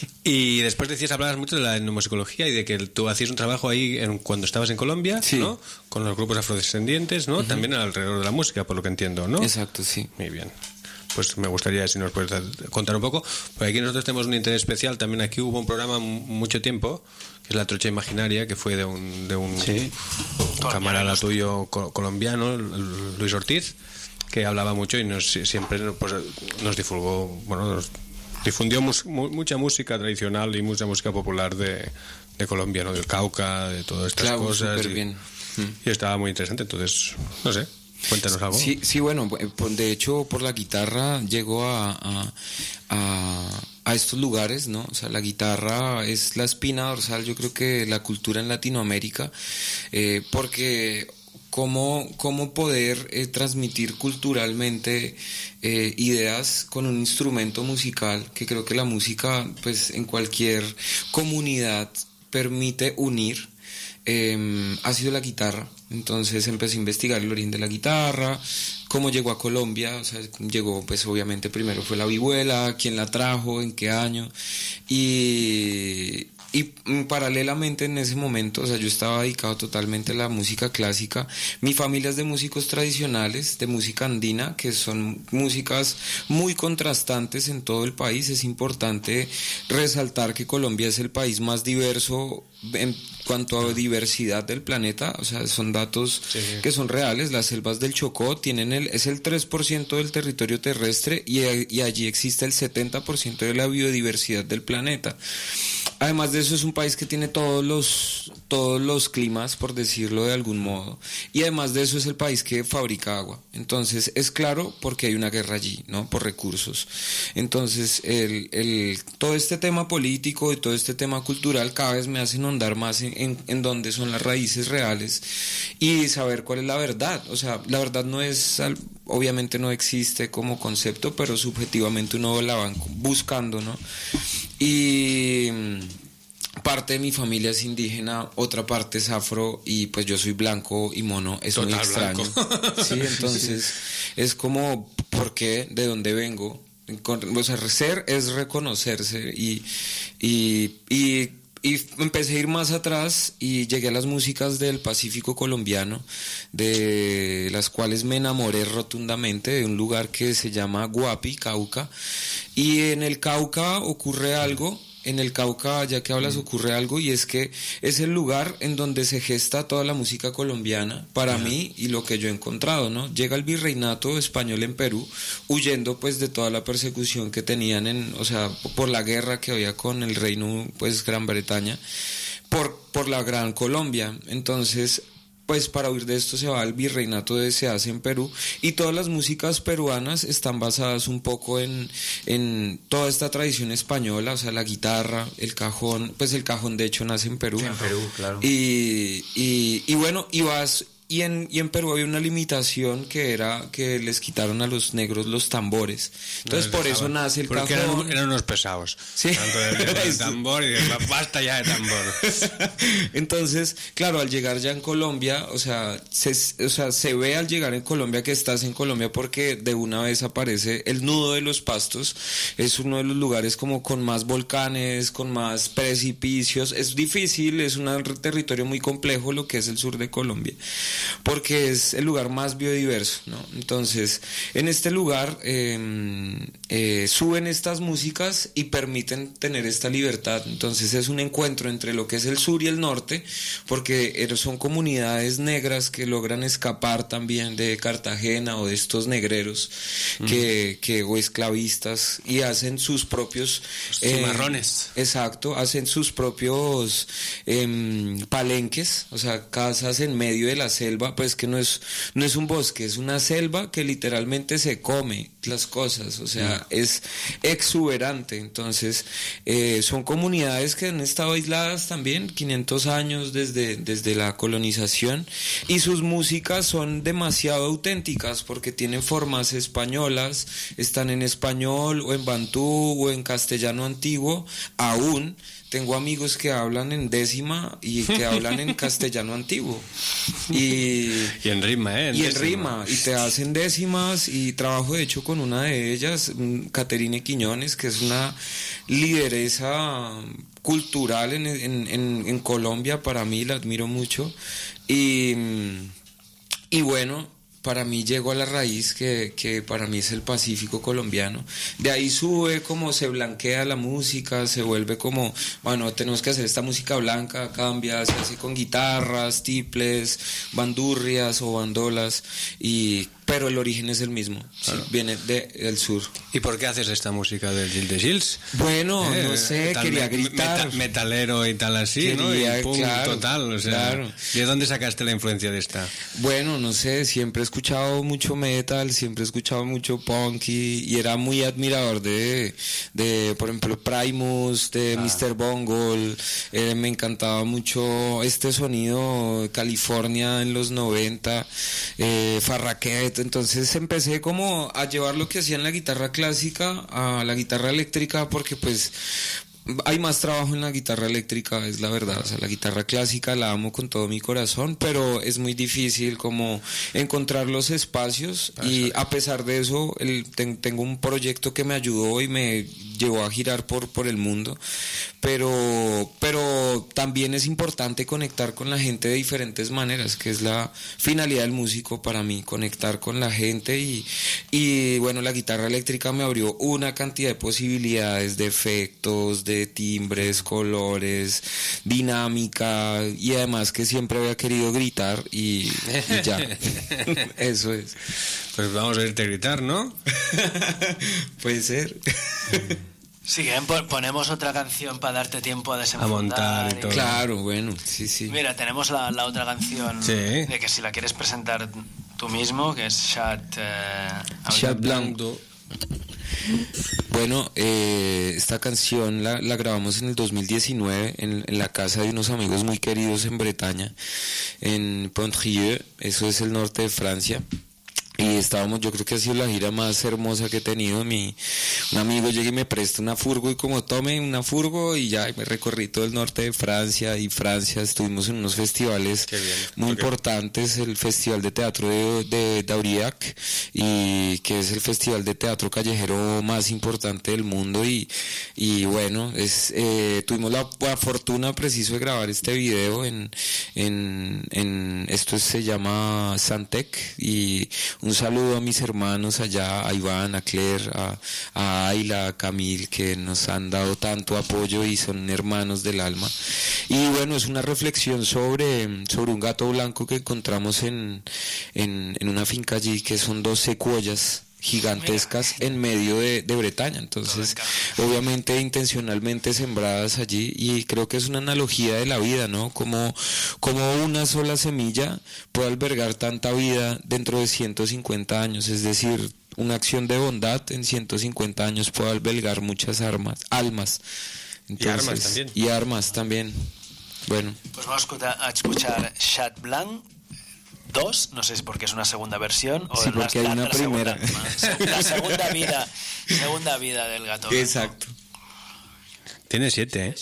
B: Y después decías, hablabas mucho de la etnomusicología y de que tú hacías un trabajo ahí en, cuando estabas en Colombia,
E: sí.
B: ¿no? Con los grupos afrodescendientes, ¿no? Uh-huh. También alrededor de la música, por lo que entiendo, ¿no?
E: Exacto, sí.
B: Muy bien. Pues me gustaría si nos puedes contar un poco, porque aquí nosotros tenemos un interés especial. También aquí hubo un programa mucho tiempo, que es La Trocha Imaginaria, que fue de un, de un,
D: sí.
B: un camarada tuyo colombiano, Luis Ortiz, que hablaba mucho y nos siempre pues, nos divulgó, bueno, nos difundió mus, mucha música tradicional y mucha música popular de, de Colombia, ¿no? Del Cauca, de todas estas
E: claro,
B: cosas.
E: Súper
B: y,
E: bien.
B: Y estaba muy interesante, entonces, no sé. Cuéntanos algo.
E: Sí, sí, bueno, de hecho por la guitarra llegó a, a, a, a estos lugares, ¿no? O sea, la guitarra es la espina dorsal, yo creo que la cultura en Latinoamérica, eh, porque cómo, cómo poder eh, transmitir culturalmente eh, ideas con un instrumento musical, que creo que la música, pues en cualquier comunidad permite unir. Eh, ha sido la guitarra. Entonces empecé a investigar el origen de la guitarra, cómo llegó a Colombia. O sea, llegó, pues obviamente primero fue la vihuela, quién la trajo, en qué año, y, y paralelamente en ese momento, o sea, yo estaba dedicado totalmente a la música clásica. Mi familia es de músicos tradicionales, de música andina, que son músicas muy contrastantes en todo el país. Es importante resaltar que Colombia es el país más diverso en cuanto a diversidad del planeta. O sea, son datos sí, sí. que son reales. Las selvas del Chocó tienen el, es el tres por ciento del territorio terrestre y, y allí existe el setenta por ciento de la biodiversidad del planeta. Además de eso, es un país que tiene todos los, todos los climas, por decirlo de algún modo, y además de eso es el país que fabrica agua. Entonces es claro porque hay una guerra allí, ¿no? Por recursos. Entonces el, el, todo este tema político y todo este tema cultural cada vez me hacen ahondar más en, en, en dónde son las raíces reales y saber cuál es la verdad. O sea, la verdad no es, obviamente no existe como concepto, pero subjetivamente uno la va buscando, ¿no? Y parte de mi familia es indígena, otra parte es afro, y pues yo soy blanco y mono, es Total muy extraño. Sí, entonces sí. Es como, ¿por qué? ¿De dónde vengo? O sea, ser es reconocerse y, y, y Y empecé a ir más atrás y llegué a las músicas del Pacífico colombiano, de las cuales me enamoré rotundamente, de un lugar que se llama Guapi, Cauca. Y en el Cauca ocurre algo, en el Cauca, ya que hablas, ocurre algo, y es que es el lugar en donde se gesta toda la música colombiana, para uh-huh. mí, y lo que yo he encontrado, ¿no? Llega el virreinato español en Perú, huyendo pues de toda la persecución que tenían, en, o sea, por la guerra que había con el reino, pues Gran Bretaña, por, por la Gran Colombia. Entonces, pues para huir de esto se va al virreinato de se hace en Perú, y todas las músicas peruanas están basadas un poco en, en toda esta tradición española, o sea, la guitarra, el cajón, pues el cajón de hecho nace en Perú.
D: Sí, en Perú, claro.
E: Y, y, y bueno, y vas... Y en, y en Perú había una limitación que era que les quitaron a los negros los tambores. Entonces no por eso nace el
B: Porque
E: cajón.
B: Eran, eran unos pesados.
E: Sí.
B: Tanto de, de tambor y de, basta ya de tambor.
E: Entonces, claro, al llegar ya en Colombia, o sea, se, o sea, se ve al llegar en Colombia que estás en Colombia porque de una vez aparece el Nudo de los Pastos. Es uno de los lugares como con más volcanes, con más precipicios. Es difícil, es un territorio muy complejo lo que es el sur de Colombia. porque es el lugar más biodiverso, ¿no? Entonces, en este lugar eh, eh, suben estas músicas y permiten tener esta libertad. Entonces es un encuentro entre lo que es el sur y el norte, porque son comunidades negras que logran escapar también de Cartagena o de estos negreros mm. que, que o esclavistas, y hacen sus propios
B: eh, cimarrones.
E: Exacto, hacen sus propios eh, palenques, o sea, casas en medio de la selva, pues que no es no es un bosque, es una selva que literalmente se come las cosas, o sea, mm. es exuberante. Entonces eh, son comunidades que han estado aisladas también quinientos años desde, desde la colonización, y sus músicas son demasiado auténticas porque tienen formas españolas, están en español o en bantú o en castellano antiguo. Aún tengo amigos que hablan en décima y que hablan en castellano antiguo. Y,
B: y en rima, ¿eh? En
E: y en
B: décima.
E: rima. Y te hacen décimas, y trabajo de hecho con una de ellas, Caterine Quiñones, que es una lideresa cultural en, en, en, en Colombia. Para mí la admiro mucho. Y, y bueno... para mí llegó a la raíz que, que para mí es el Pacífico colombiano. De ahí sube, como se blanquea la música, se vuelve como, bueno, tenemos que hacer esta música blanca, cambia, se hace con guitarras, tiples, bandurrias o bandolas, y pero el origen es el mismo, claro. Sí, viene de, del sur.
B: ¿Y por qué haces esta música del Gil de Gils?
E: Bueno, eh, no sé, quería me, gritar.
B: Meta, metalero y tal así, quería, ¿no? Y pum, claro, total, o sea, claro. ¿De dónde sacaste la influencia de esta?
E: Bueno, no sé, siempre he escuchado mucho metal, siempre he escuchado mucho punk, y, y era muy admirador de, de, por ejemplo, Primus, de ah. mister Bungle, eh, me encantaba mucho este sonido, California en los noventa, eh, Farraquet. Entonces empecé como a llevar lo que hacía en la guitarra clásica a la guitarra eléctrica, porque pues hay más trabajo en la guitarra eléctrica, es la verdad. O sea, la guitarra clásica la amo con todo mi corazón, pero es muy difícil como encontrar los espacios. Y a pesar de eso, el, ten, tengo un proyecto que me ayudó y me llevó a girar por, por el mundo. Pero, pero también es importante conectar con la gente de diferentes maneras, que es la finalidad del músico para mí, conectar con la gente. Y, y bueno, la guitarra eléctrica me abrió una cantidad de posibilidades, de efectos, de timbres, colores, dinámica, y además que siempre había querido gritar, y, y ya. Eso es.
B: Pues vamos a irte a gritar, ¿no?
E: Puede ser.
C: Si quieren ponemos otra canción para darte tiempo a desenfundar.
B: A montar y todo.
E: Claro, bueno, sí, sí.
C: Mira, tenemos la, la otra canción, sí, de que si la quieres presentar tú mismo, que es Chat... Eh,
E: Chat Blanco. Bueno, eh, esta canción la, la grabamos en el dos mil diecinueve en, en la casa de unos amigos muy queridos en Bretaña, en Pontrieux, eso es el norte de Francia. Y estábamos, yo creo que ha sido la gira más hermosa que he tenido. Mi, un amigo llega y me presta una furgo, y como tome una furgo, y ya me recorrí todo el norte de Francia. Y Francia estuvimos en unos festivales muy okay. importantes, el Festival de Teatro de, de d'Aurillac, y que es el festival de teatro callejero más importante del mundo. Y, y bueno, es, eh, tuvimos la, la fortuna preciso de grabar este video en, en, en esto se llama Santec, y un saludo a mis hermanos allá, a Iván, a Claire, a, a Ayla, a Camille, que nos han dado tanto apoyo y son hermanos del alma. Y bueno, es una reflexión sobre, sobre un gato blanco que encontramos en, en, en una finca allí, que son dos secuoyas gigantescas en medio de, de Bretaña. Entonces, obviamente intencionalmente sembradas allí, y creo que es una analogía de la vida, ¿no? Como, como una sola semilla puede albergar tanta vida dentro de ciento cincuenta años, es decir, una acción de bondad en ciento cincuenta años puede albergar muchas armas, almas. Entonces, y armas también. Y armas también. Bueno.
C: Pues vamos a escuchar Chat Blanc dos, no sé si porque es una segunda versión o
E: sí, porque la, hay una la primera
C: segunda, la segunda vida segunda vida del gato.
E: Exacto.
B: Tiene siete, ¿eh?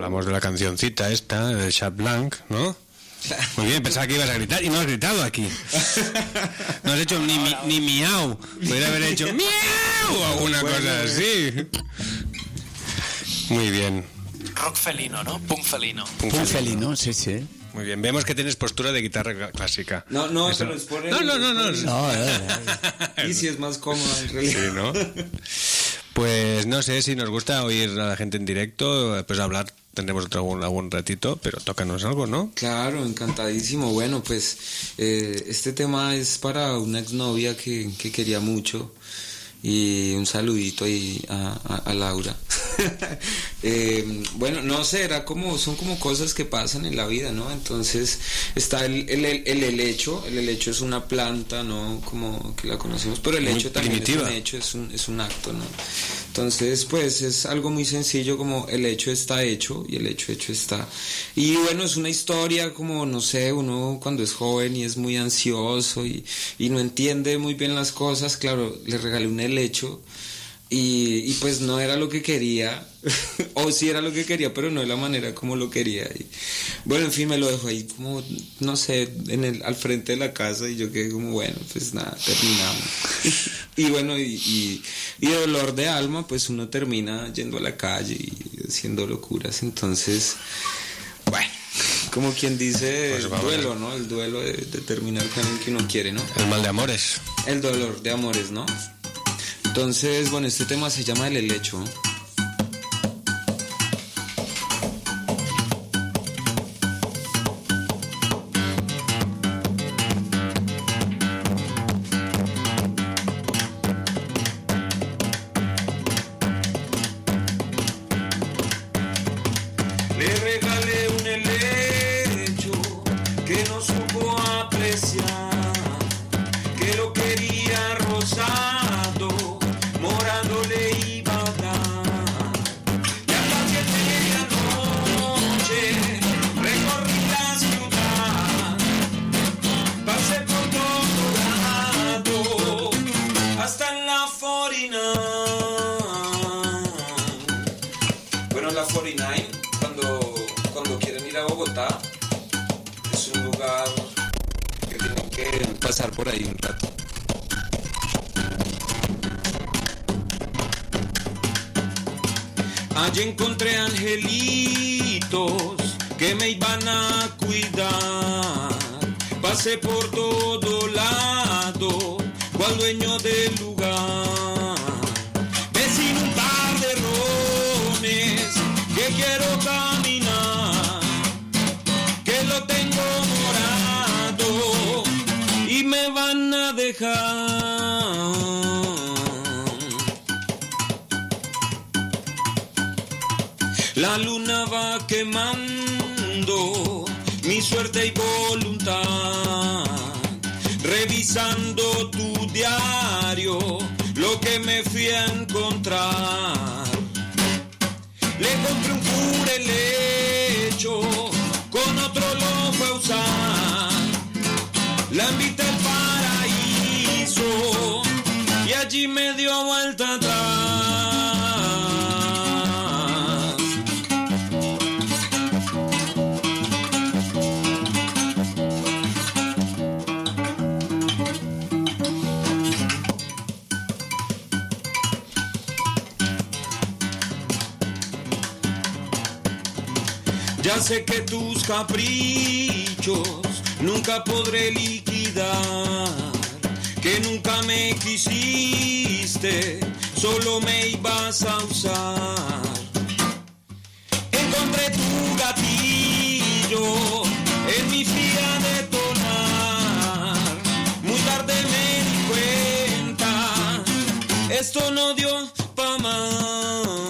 B: hablamos de la cancioncita esta, de Chat Blanc, ¿no? Muy bien, pensaba que ibas a gritar y no has gritado aquí. No has hecho ni, mi, ni miau. Podría haber hecho miau o alguna cosa así. Muy bien.
C: Rock felino, ¿no? Punk felino.
D: Punk felino, sí, sí.
B: Muy bien, vemos que tienes postura de guitarra clásica.
E: No, no,
B: Eso...
E: pero es por el...
B: No, no, no, no.
D: No, no,
E: Y si es más cómodo en realidad.
B: Sí, ¿no? Pues no sé si nos gusta oír a la gente en directo, después hablar tendremos otro algún, algún ratito, pero tócanos algo, ¿no?
E: Claro, encantadísimo. Bueno, pues eh, este tema es para una exnovia que, que quería mucho. Y un saludito ahí a, a, a Laura. eh, bueno, no sé, era como, son como cosas que pasan en la vida, ¿no? Entonces está el, el, el, el helecho. El helecho es una planta, ¿no? Como que la conocemos, pero el hecho también es un hecho, es un, es un acto, ¿no? Entonces, pues es algo muy sencillo, como el hecho está hecho y el hecho hecho está. Y bueno, es una historia como, no sé, uno cuando es joven y es muy ansioso y, y no entiende muy bien las cosas, claro, le regalé un helecho y, y pues no era lo que quería, o sí era lo que quería, pero no de la manera como lo quería. Y, bueno, en fin, me lo dejó ahí como, no sé, en el, al frente de la casa y yo quedé como, bueno, pues nada, terminamos. Y bueno, y, y, y de dolor de alma, pues uno termina yendo a la calle y haciendo locuras. Entonces, bueno, como quien dice, pues el duelo, ¿no? El duelo de, de terminar con alguien que uno quiere, ¿no?
B: El mal de amores.
E: El dolor de amores, ¿no? Entonces, bueno, este tema se llama El helecho.
A: Le regalé un helecho que no supo apreciar, que lo quería rosado, morado le iba a dar. Y a las siete de la noche recorrí la ciudad, pasé por todo lado, hasta en la cuarenta y nueve. Bueno, la cuarenta y nueve, cuando, cuando quieren ir a Bogotá, es un lugar que tienen que pasar por ahí un rato. Allí encontré angelitos que me iban a cuidar. Pasé por todo lado, cual dueño del lugar. Vecino, un par de rones que quiero caminar, que lo tengo morado y me van a dejar. La luna va quemando mi suerte y voluntad, revisando tu diario, lo que me fui a encontrar. Le compré un puro helecho, con otro lo fue a usar. La invité al paraíso y allí me dio vuelta atrás. Ya sé que tus caprichos nunca podré liquidar, que nunca me quisiste, solo me ibas a usar. Encontré tu gatillo en mi fila de tonar, muy tarde me di cuenta, esto no dio pa' más.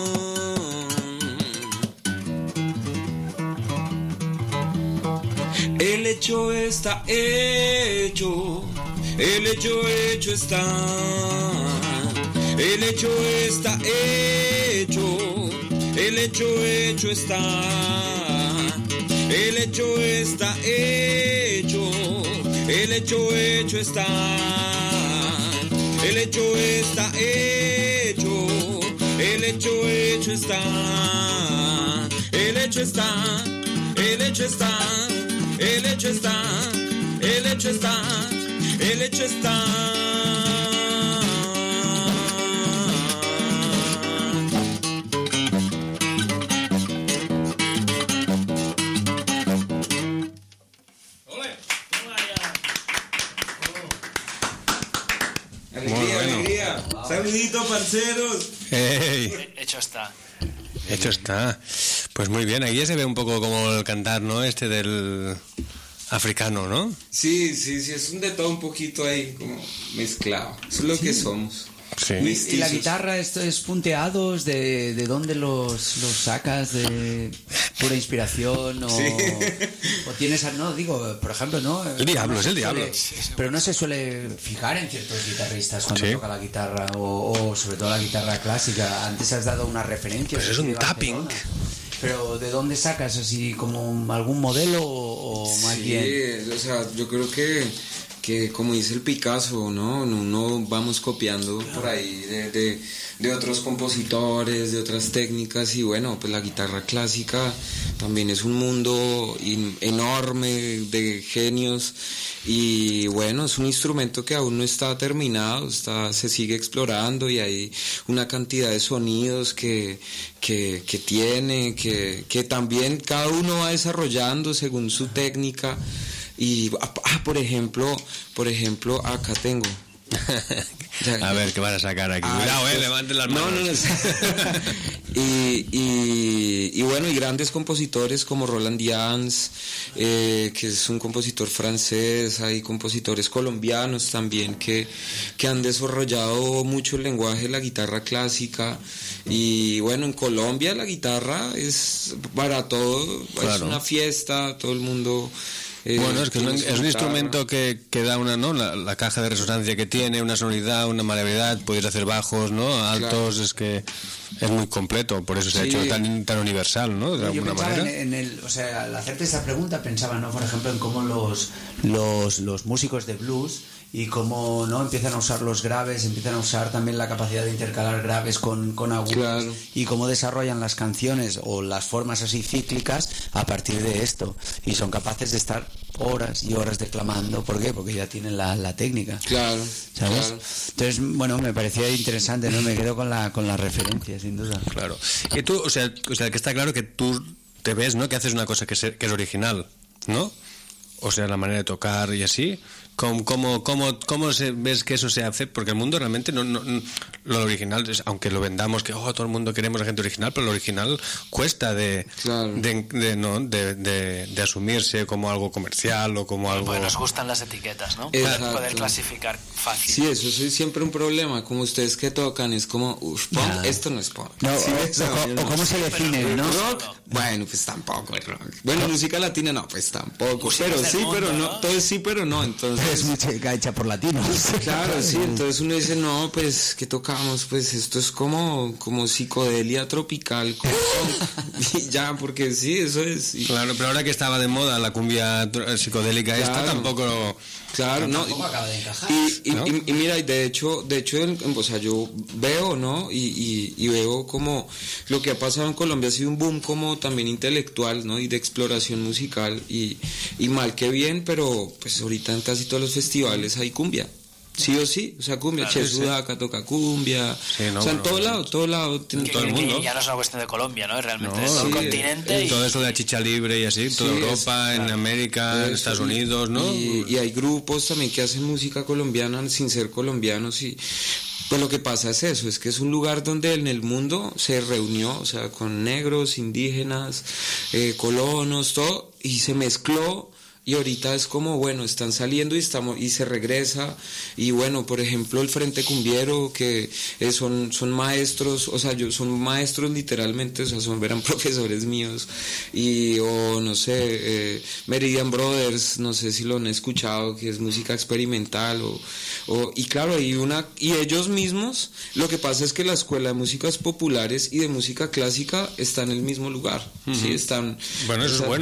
A: El hecho está hecho, el hecho hecho está, el hecho está hecho, el hecho hecho está, el hecho está hecho, el hecho hecho está, el hecho está hecho, el
E: hecho hecho está, el hecho está, el hecho está, el hecho está, el hecho está, el hecho está. Alegría, alegría. Saludito, parceros.
B: Hey.
C: Hecho está.
B: Hecho está. Pues muy bien, aquí ya se ve un poco como el cantar, ¿no? Este del africano, ¿no?
E: Sí, sí, sí, es un de todo un poquito ahí como mezclado. Eso es lo sí. que somos.
B: Sí.
D: ¿Y la guitarra, esto es punteados? ¿De, de dónde los, los sacas? ¿De pura inspiración? ¿O, sí. o tienes, no, digo, por ejemplo, ¿no?
B: El diablo,
D: no
B: es el
D: suele,
B: diablo.
D: Pero no se suele fijar en ciertos guitarristas cuando
B: sí.
D: toca la guitarra, o, o sobre todo la guitarra clásica. Antes has dado una referencia.
B: Pues es un tapping.
D: Pero ¿de dónde sacas? ¿Así como algún modelo o, o más
E: sí,
D: bien?
E: Sí, o sea, yo creo que que como dice el Picasso, ¿no? No vamos copiando por ahí de, de, de otros compositores, de otras técnicas, y bueno, pues la guitarra clásica también es un mundo in, enorme de genios, y bueno, es un instrumento que aún no está terminado, está, se sigue explorando, y hay una cantidad de sonidos que, que, que tiene, que, que también cada uno va desarrollando según su técnica. Y ah, por ejemplo, por ejemplo, acá tengo.
B: A ver, ¿qué van a sacar aquí? Ah, Cuidado, eh, levanten las manos.
E: No, no, no. y, y, y bueno, y grandes compositores como Roland Dians, eh, que es un compositor francés, hay compositores colombianos también que, que han desarrollado mucho el lenguaje de la guitarra clásica. Y bueno, en Colombia la guitarra es para todo, claro. Es una fiesta, todo el mundo...
B: Eh, bueno, es que es un, es un instrumento que, que da una, ¿no? La, la caja de resonancia que tiene, una sonoridad, una maleabilidad, puedes hacer bajos, ¿no? Altos, claro. Es que es muy completo, por eso se sí. ha hecho tan, tan universal, ¿no? De
D: Yo
B: alguna
D: pensaba
B: manera.
D: En, en el, o sea, al hacerte esta pregunta pensaba, ¿no? Por ejemplo, en cómo los, los, los músicos de blues y cómo no empiezan a usar los graves, empiezan a usar también la capacidad de intercalar graves con, con agudos, claro. Y cómo desarrollan las canciones o las formas así cíclicas a partir de esto, y son capaces de estar horas y horas declamando. ¿Por qué? Porque ya tienen la, la técnica,
E: claro,
D: ¿sabes?
E: Claro.
D: Entonces, bueno, me parecía interesante, ¿no? Me quedo con la con la referencia, sin duda.
B: Claro. Y tú, o sea, o sea, que está claro que tú te ves, ¿no? Que haces una cosa que es, que es original, ¿no? O sea, la manera de tocar y así. ¿Cómo, cómo, cómo, cómo se, ves que eso se hace? Porque el mundo realmente, no, no, no lo original, es, aunque lo vendamos, que oh, todo el mundo queremos a gente original, pero lo original cuesta de, claro. de, de, no, de, de, de asumirse como algo comercial o como algo...
C: Porque nos gustan las etiquetas, ¿no?
E: Exacto.
C: Poder clasificar fácil.
E: Sí, eso es siempre un problema. Como ustedes que tocan, es como, uff, punk, nah. Esto no es punk.
D: No,
E: sí,
D: o, eso, o, o cómo se define, ¿no?
E: Rock, no. Bueno, pues tampoco es rock. Bueno, no. Música latina, no, pues tampoco. Música pero sí, mundo, pero no, ¿no? Todo es sí, pero no, entonces...
D: Es música hecha por latinos.
E: Claro, sí, entonces uno dice, no, pues, ¿qué tocamos? Pues esto es como, como psicodelia tropical, como, y ya, porque sí, eso es. Y...
B: Claro, pero ahora que estaba de moda la cumbia psicodélica, claro. Esta tampoco...
E: Claro, no,
D: tampoco acaba de encajar.
E: Y, y,
B: ¿no?
E: y, y mira, y de hecho, de hecho, o sea, yo veo, ¿no? Y, y, y veo como lo que ha pasado en Colombia ha sido un boom como también intelectual, ¿no? Y de exploración musical, y, y mal que bien, pero pues ahorita en casi todos los festivales hay cumbia. Sí o sí, o sea, cumbia, claro, Che Sudaca sí. toca cumbia, sí, no, o sea, en todo lado, todo lado,
C: que,
E: todo el mundo.
C: Ya no es una cuestión de Colombia, ¿no? Realmente
B: no,
C: es todo
B: sí,
C: el continente.
B: Y todo eso de la chicha libre y así,
E: sí,
B: toda Europa,
E: es, claro,
B: en América, en Estados Unidos, ¿no?
E: Y, y hay grupos también que hacen música colombiana sin ser colombianos, y pues lo que pasa es eso, es que es un lugar donde en el mundo se reunió, o sea, con negros, indígenas, eh, colonos, todo, y se mezcló. Y ahorita es como, bueno, están saliendo y estamos y se regresa. Y bueno, por ejemplo, el Frente Cumbiero, que eh, son, son maestros, o sea, yo, son maestros literalmente, o sea, son, eran profesores míos. Y, o no sé, eh, Meridian Brothers, no sé si lo han escuchado, que es música experimental. O, o, y claro, hay una, y ellos mismos, lo que pasa es que la Escuela de Músicas Populares y de Música Clásica está en el mismo lugar. Uh-huh. ¿Sí? Están,
B: bueno, eso
E: o sea,
B: es bueno.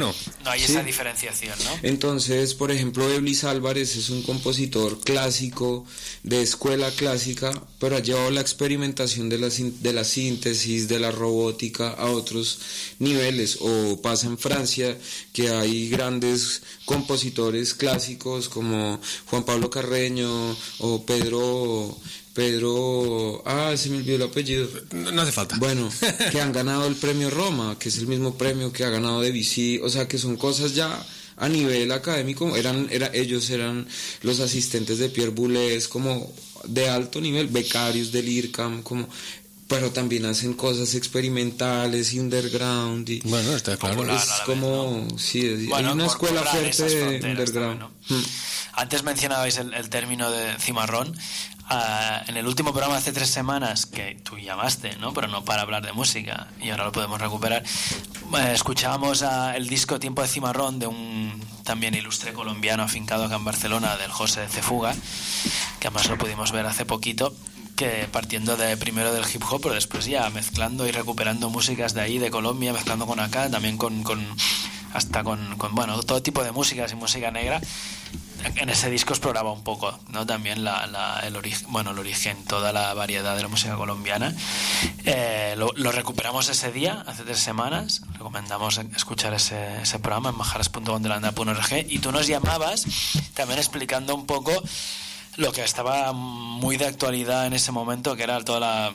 C: No hay
E: ¿sí?
C: esa diferenciación, ¿no?
E: Entonces, por ejemplo, Eblis Álvarez es un compositor clásico, de escuela clásica, pero ha llevado la experimentación de la, de la síntesis, de la robótica a otros niveles. O pasa en Francia, que hay grandes compositores clásicos como Juan Pablo Carreño o Pedro... Pedro, ah, se me olvidó el apellido.
B: No, no hace falta.
E: Bueno, que han ganado el premio Roma, que es el mismo premio que ha ganado Debussy, o sea, que son cosas ya a nivel académico, eran, era, ellos eran los asistentes de Pierre Boulez, como de alto nivel, becarios del I R C A M, como... pero también hacen cosas experimentales y underground y
B: bueno, está claro.
C: Popular,
E: es como
C: vez, ¿no?
E: sí,
C: bueno,
E: hay una escuela fuerte de underground,
C: también, ¿no? hmm. Antes mencionabais el, el término de cimarrón. Uh, en el último programa hace tres semanas que tú llamaste, ¿no? Pero no para hablar de música, y ahora lo podemos recuperar. Eh, escuchábamos uh, el disco Tiempo de Cimarrón de un también ilustre colombiano afincado acá en Barcelona, del José de Cefuga, que además lo pudimos ver hace poquito, que partiendo de primero del hip hop, pero después ya mezclando y recuperando músicas de ahí, de Colombia, mezclando con acá, también con, con hasta con, con bueno, todo tipo de músicas y música negra. En ese disco exploraba un poco, ¿no? También la, la, el origen, bueno, el origen, toda la variedad de la música colombiana. Eh, lo, lo recuperamos ese día, hace tres semanas. Recomendamos escuchar ese, ese programa en majaras punto gondelanda punto org. Y tú nos llamabas también explicando un poco lo que estaba muy de actualidad en ese momento, que era toda la...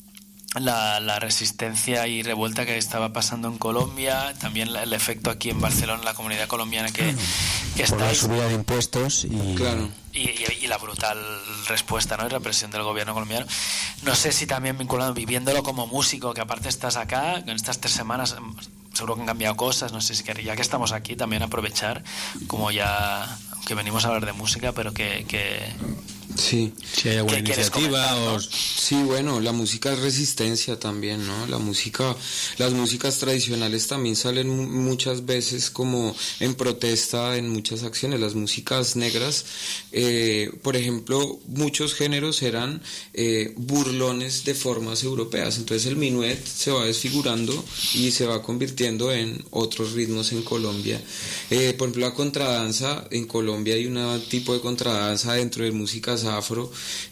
C: La, la resistencia y revuelta que estaba pasando en Colombia, también la, el efecto aquí en Barcelona, la comunidad colombiana que, que
D: por
C: está
D: la subida de impuestos y,
E: claro.
C: y, y, y la brutal respuesta, ¿no? Y represión del gobierno colombiano. No sé si también vinculado, viviéndolo como músico, que aparte estás acá, en estas tres semanas seguro que han cambiado cosas, no sé si que ya que estamos aquí también aprovechar, como ya que venimos a hablar de música, pero que... que
E: sí,
B: si hay alguna iniciativa o...
C: ¿no?
E: Sí, bueno, la música es resistencia también, ¿no? La música, las músicas tradicionales también salen muchas veces como en protesta en muchas acciones. Las músicas negras, eh, por ejemplo, muchos géneros eran eh, burlones de formas europeas. Entonces el minuet se va desfigurando y se va convirtiendo en otros ritmos en Colombia. Eh, por ejemplo, la contradanza, en Colombia hay un tipo de contradanza dentro de músicas afro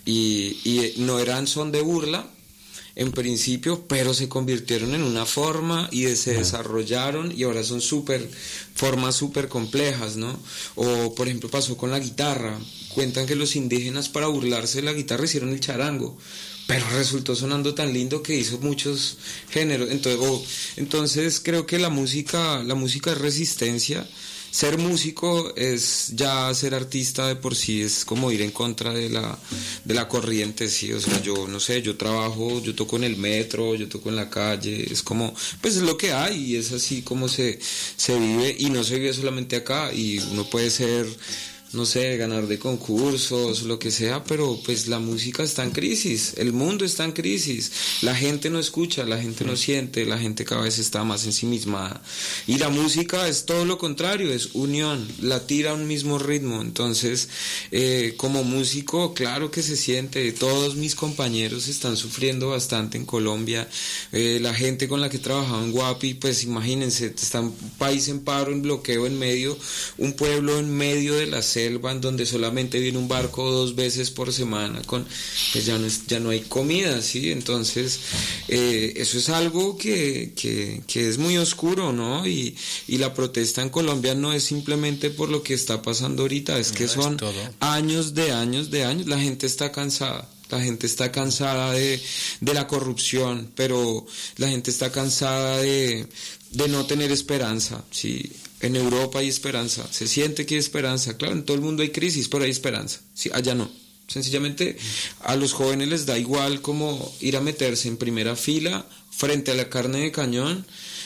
E: y, y no eran son de burla en principio, pero se convirtieron en una forma y se desarrollaron y ahora son súper formas súper complejas, ¿no? O por ejemplo pasó con la guitarra, cuentan que los indígenas para burlarse de la guitarra hicieron el charango, pero resultó sonando tan lindo que hizo muchos géneros. Entonces, oh, entonces creo que la música la música es resistencia. Ser músico es ya ser artista de por sí, es como ir en contra de la de la corriente, sí, o sea, yo no sé, yo trabajo, yo toco en el metro, yo toco en la calle, es como, pues es lo que hay y es así como se, se vive y no se vive solamente acá y uno puede ser, no sé, ganar de concursos, lo que sea, pero pues la música está en crisis, el mundo está en crisis, la gente no escucha, la gente no siente, la gente cada vez está más ensimismada y la música es todo lo contrario, es unión, la tira a un mismo ritmo. Entonces eh, como músico, claro que se siente, todos mis compañeros están sufriendo bastante en Colombia, eh, la gente con la que trabajaba en Guapi, pues imagínense, está un país en paro, en bloqueo, en medio, un pueblo en medio de la selva, en donde solamente viene un barco dos veces por semana, con pues ya no es, ya no hay comida, ¿sí? Entonces eh, eso es algo que, que, que es muy oscuro, ¿no? Y, y la protesta en Colombia no es simplemente por lo que está pasando ahorita, es que son años de años de años, la gente está cansada. La gente está cansada de, de la corrupción, pero la gente está cansada de, de no tener esperanza, ¿sí? En Europa hay esperanza, se siente que hay esperanza, claro, en todo el mundo hay crisis, pero hay esperanza, ¿sí? Allá no. Sencillamente a los jóvenes les da igual como ir a meterse en primera fila frente a la carne de cañón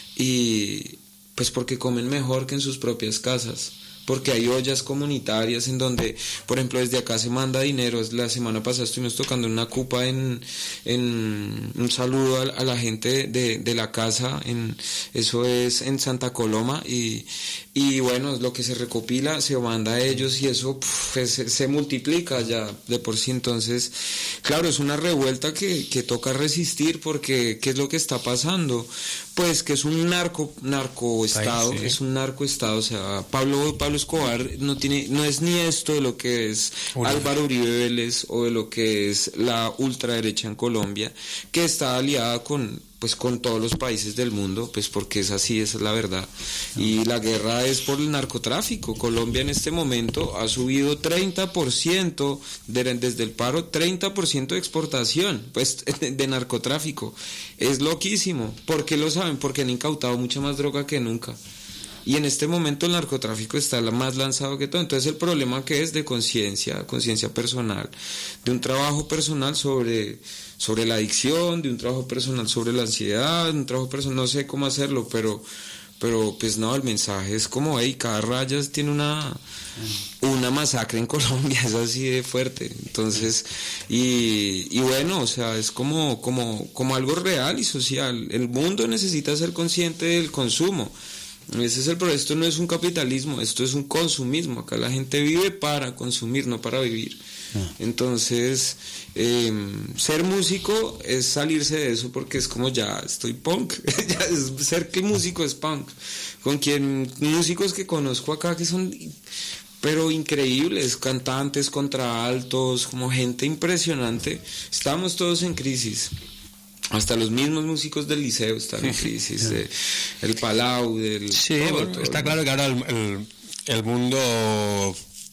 E: y pues porque comen mejor que en sus propias casas. Porque hay ollas comunitarias en donde, por ejemplo, desde acá se manda dinero. La semana pasada estuvimos tocando en una cupa en, en un saludo a, a la gente de, de la casa, en, eso es en Santa Coloma, y, y bueno, lo que se recopila se manda a ellos y eso puf, se, se multiplica ya de por sí. Entonces, claro, es una revuelta que, que toca resistir porque ¿qué es lo que está pasando? pues que es un narco narcoestado,
B: Ay, sí.
E: es un narcoestado, o sea, Pablo Pablo Escobar no tiene no es ni esto de lo que es
B: Uribe.
E: Álvaro Uribe Vélez o de lo que es la ultraderecha en Colombia, que está aliada con pues con todos los países del mundo, pues porque es así, esa es la verdad. Y la guerra es por el narcotráfico. Colombia en este momento ha subido treinta por ciento de, desde el paro, treinta por ciento de exportación, pues de narcotráfico. Es loquísimo. ¿Por qué lo saben? Porque han incautado mucha más droga que nunca. Y en este momento el narcotráfico está más lanzado que todo. Entonces el problema que es de conciencia, conciencia personal, de un trabajo personal sobre, sobre la adicción, de un trabajo personal sobre la ansiedad, de un trabajo personal, no sé cómo hacerlo, pero, pero pues no, el mensaje es como, hey, cada raya tiene una, una masacre en Colombia, es así de fuerte. Entonces, y, y bueno, o sea, es como, como, como algo real y social. El mundo necesita ser consciente del consumo. Ese es el problema. Esto no es un capitalismo, esto es un consumismo. Acá la gente vive para consumir, no para vivir. Entonces, eh, ser músico es salirse de eso, porque es como ya estoy punk. Ya es, ser que músico es punk. Con quien músicos que conozco acá que son pero increíbles, cantantes, contraaltos, como gente impresionante. Estamos todos en crisis. Hasta los mismos músicos del liceo están en crisis, de, el Palau, del...
B: Sí,
E: todo,
B: bueno,
E: todo.
B: está claro que ahora el, el, el mundo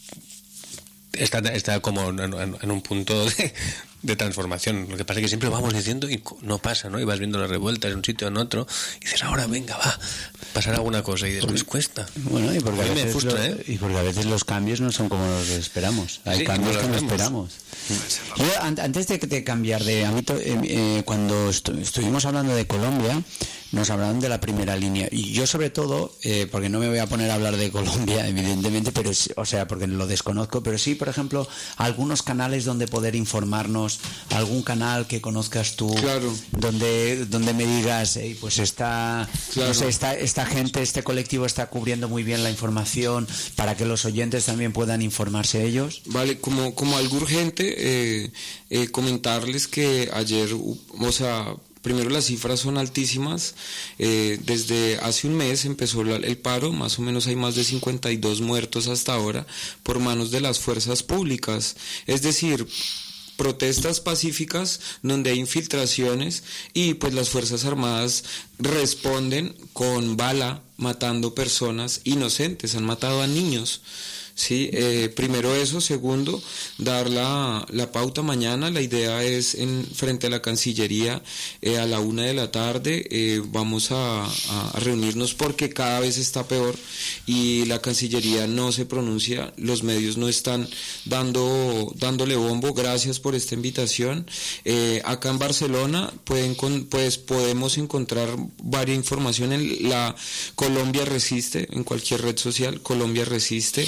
B: está, está como en, en, en un punto de, de transformación. Lo que pasa es que siempre lo vamos diciendo y no pasa, ¿no? Y vas viendo las revueltas en un sitio o en otro y dices, ahora venga, va, pasará alguna cosa y después cuesta.
D: Bueno, y porque,
B: A
D: a
B: mí me
D: veces
B: frustra,
D: lo-
B: ¿eh?
D: y porque a veces los cambios no son como los esperamos. Hay
B: Sí,
D: cambios
B: como
D: que no
B: los vemos.
D: esperamos. Yo, an- antes de, de cambiar de ámbito, eh, eh, cuando estu- estuvimos hablando de Colombia, nos hablaron de la primera línea. Y yo sobre todo, eh, porque no me voy a poner a hablar de Colombia, evidentemente, pero sí- o sea, porque lo desconozco, pero sí, por ejemplo, algunos canales donde poder informarnos, algún canal que conozcas tú,
E: Claro.
D: donde donde me digas, "Ey, pues está,
E: Claro.
D: no sé, esta, esta gente, este colectivo está cubriendo muy bien la información para que los oyentes también puedan informarse ellos".
E: Vale, como, como algo urgente, eh, eh, comentarles que ayer, u- o sea, primero las cifras son altísimas. Eh, desde hace un mes empezó la- el paro, más o menos hay más de cincuenta y dos muertos hasta ahora por manos de las fuerzas públicas. Es decir, protestas pacíficas donde hay infiltraciones y pues las Fuerzas Armadas responden con bala matando personas inocentes, han matado a niños. Sí, eh, primero eso, segundo, dar la, la pauta mañana. La idea es en frente a la Cancillería eh, a la una de la tarde. Eh, vamos a, a, a reunirnos porque cada vez está peor y la Cancillería no se pronuncia, los medios no están dando dándole bombo. Gracias por esta invitación. Eh, acá en Barcelona pueden con, pues podemos encontrar varias información en la Colombia Resiste, en cualquier red social, Colombia Resiste.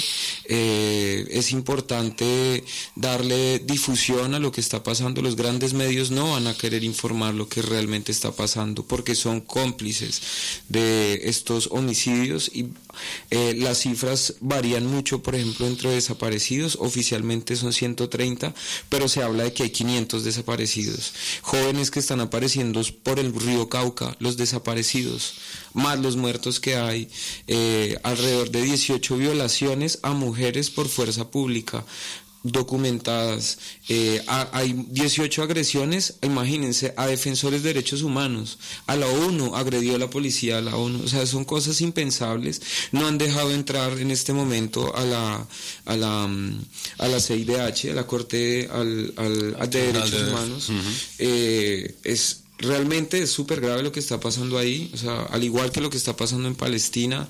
E: Eh, es importante darle difusión a lo que está pasando. Los grandes medios no van a querer informar lo que realmente está pasando porque son cómplices de estos homicidios y eh, las cifras varían mucho. Por ejemplo, entre desaparecidos oficialmente son ciento treinta, pero se habla de que hay quinientos desaparecidos, jóvenes que están apareciendo por el río Cauca, los desaparecidos, más los muertos que hay, eh, alrededor de dieciocho violaciones a mujeres por fuerza pública documentadas, eh, a, hay dieciocho agresiones, imagínense, a defensores de derechos humanos, a la ONU, agredió a la policía, a la ONU, o sea, son cosas impensables. No han dejado entrar en este momento a la a la a la C I D H, a la Corte al, al, al de Derechos
B: de-
E: Humanos.
B: Uh-huh.
E: eh, es Realmente es súper grave lo que está pasando ahí, o sea, al igual que lo que está pasando en Palestina,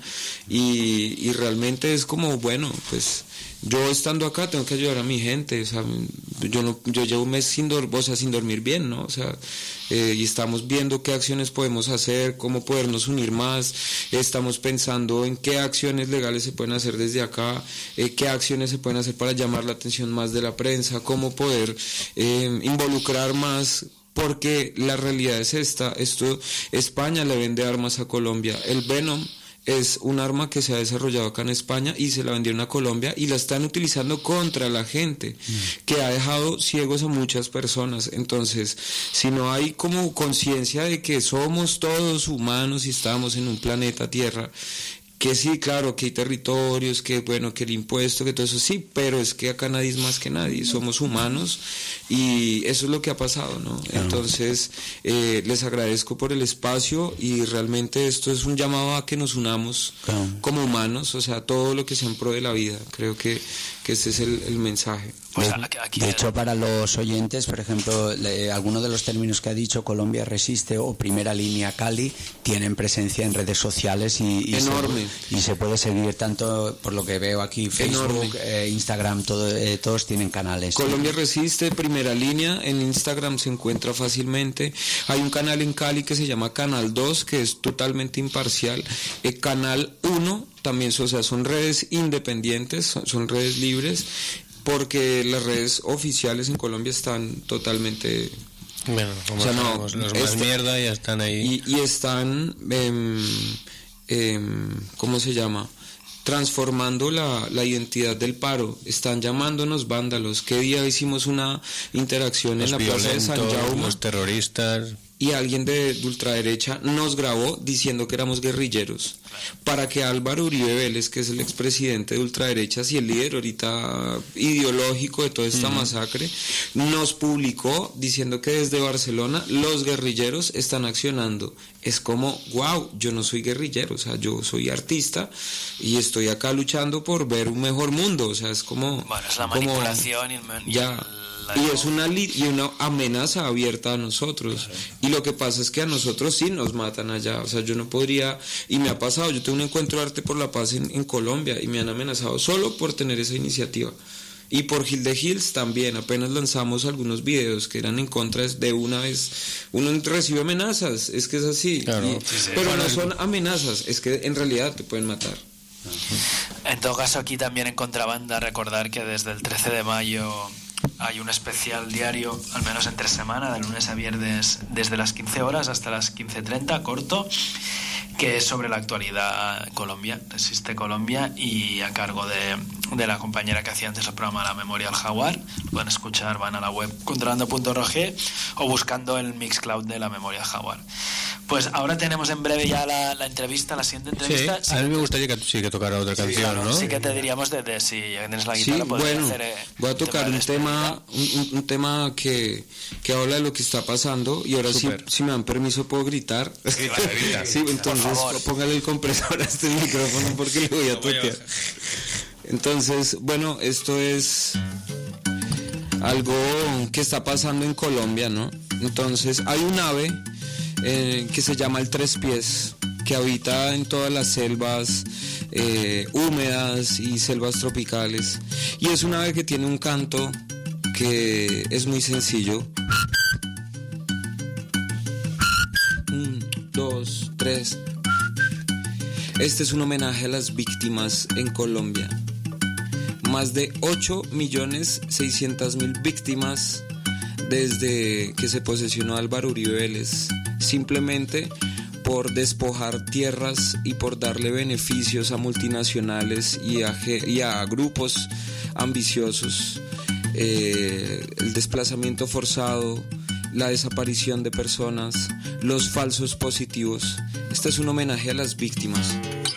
E: y, y realmente es como, bueno, pues yo estando acá tengo que ayudar a mi gente, o sea, yo no, yo llevo un mes sin, dor- o sea, sin dormir bien, ¿no? O sea, eh, y estamos viendo qué acciones podemos hacer, cómo podernos unir más, estamos pensando en qué acciones legales se pueden hacer desde acá, eh, qué acciones se pueden hacer para llamar la atención más de la prensa, cómo poder eh, involucrar más. Porque la realidad es esta, esto, España le vende armas a Colombia, el Venom es un arma que se ha desarrollado acá en España y se la vendieron a Colombia y la están utilizando contra la gente, mm. que ha dejado ciegos a muchas personas. Entonces, si no hay como conciencia de que somos todos humanos y estamos en un planeta Tierra, que sí, claro, que hay territorios, que bueno, que el impuesto, que todo eso sí, pero es que acá nadie es más que nadie, somos humanos y eso es lo que ha pasado, ¿no? Claro. Entonces, eh, les agradezco por el espacio y realmente esto es un llamado a que nos unamos claro. como humanos, o sea, todo lo que sea en pro de la vida, creo que, que ese es el, el mensaje.
D: Pues de, aquí de hecho, para los oyentes, por ejemplo, le, algunos de los términos que ha dicho, Colombia Resiste o Primera Línea Cali, tienen presencia en redes sociales y, y,
E: enorme.
D: Se, y se puede seguir tanto, por lo que veo aquí, Facebook, eh, Instagram, todo, eh, todos tienen canales.
E: Colombia Resiste, Primera Línea, en Instagram se encuentra fácilmente. Hay un canal en Cali que se llama Canal dos, que es totalmente imparcial. El Canal uno también, o sea, son redes independientes, son, son redes libres, porque las redes oficiales en Colombia están totalmente...
B: Bueno, como o sea, no, los más este, mierda ya están ahí.
E: Y, y están, eh, eh, ¿cómo se llama? Transformando la, la identidad del paro. Están llamándonos vándalos. ¿Qué día hicimos una interacción
B: los
E: en la plaza de San Jaume?
B: Los terroristas...
E: Y alguien de, de ultraderecha nos grabó diciendo que éramos guerrilleros, para que Álvaro Uribe Vélez, que es el expresidente de ultraderechas y el líder ahorita ideológico de toda esta uh-huh. masacre, nos publicó diciendo que desde Barcelona los guerrilleros están accionando. Es como, wow, yo no soy guerrillero, o sea, yo soy artista y estoy acá luchando por ver un mejor mundo, o sea, es como...
C: Bueno, es la manipulación
E: como,
C: y, el,
E: ya, y es una li- y una amenaza abierta a nosotros. Claro. Y lo que pasa es que a nosotros sí nos matan allá. O sea, yo no podría, y me ha pasado, yo tengo un encuentro de Arte por la Paz en, en Colombia y me han amenazado solo por tener esa iniciativa. Y por Gil de Hills también, apenas lanzamos algunos videos que eran en contra de una vez, uno recibe amenazas, es que es así. Claro, y, sí, sí, pero no son amenazas, es que en realidad te pueden matar.
C: En todo caso, aquí también en Contrabanda, recordar que desde el trece de mayo hay un especial diario, al menos entre semana, de lunes a viernes, desde las quince horas hasta las quince treinta, corto, que es sobre la actualidad Colombia, Resiste Colombia, y a cargo de, de la compañera que hacía antes el programa La Memoria al Jaguar. Lo pueden escuchar, van a la web contrabanda punto org o buscando el Mixcloud de La Memoria al Jaguar. Pues ahora tenemos en breve ya la, la entrevista, la siguiente entrevista.
B: Sí, a mí me gustaría que sí que tocara otra canción, sí, claro, ¿no?
C: Sí que te diríamos de, de si ya tienes la guitarra,
E: sí,
C: podrías
E: bueno,
C: hacer... Eh,
E: voy a tocar un tema, un, un tema que, que habla de lo que está pasando y ahora sí, si me dan permiso puedo gritar. Sí, vale, grita. Sí, entonces póngale el compresor a este micrófono porque le voy a tocar. Entonces, bueno, esto es algo que está pasando en Colombia, ¿no? Entonces, hay un ave eh, que se llama el tres pies, que habita en todas las selvas eh, húmedas y selvas tropicales, y es un ave que tiene un canto que es muy sencillo. Un, dos, tres. Este es un homenaje a las víctimas en Colombia. Más de ocho millones seiscientas mil víctimas desde que se posesionó Álvaro Uribe Vélez, simplemente por despojar tierras y por darle beneficios a multinacionales y a, y a grupos ambiciosos. Eh, el desplazamiento forzado, la desaparición de personas, los falsos positivos. Este es un homenaje a las víctimas.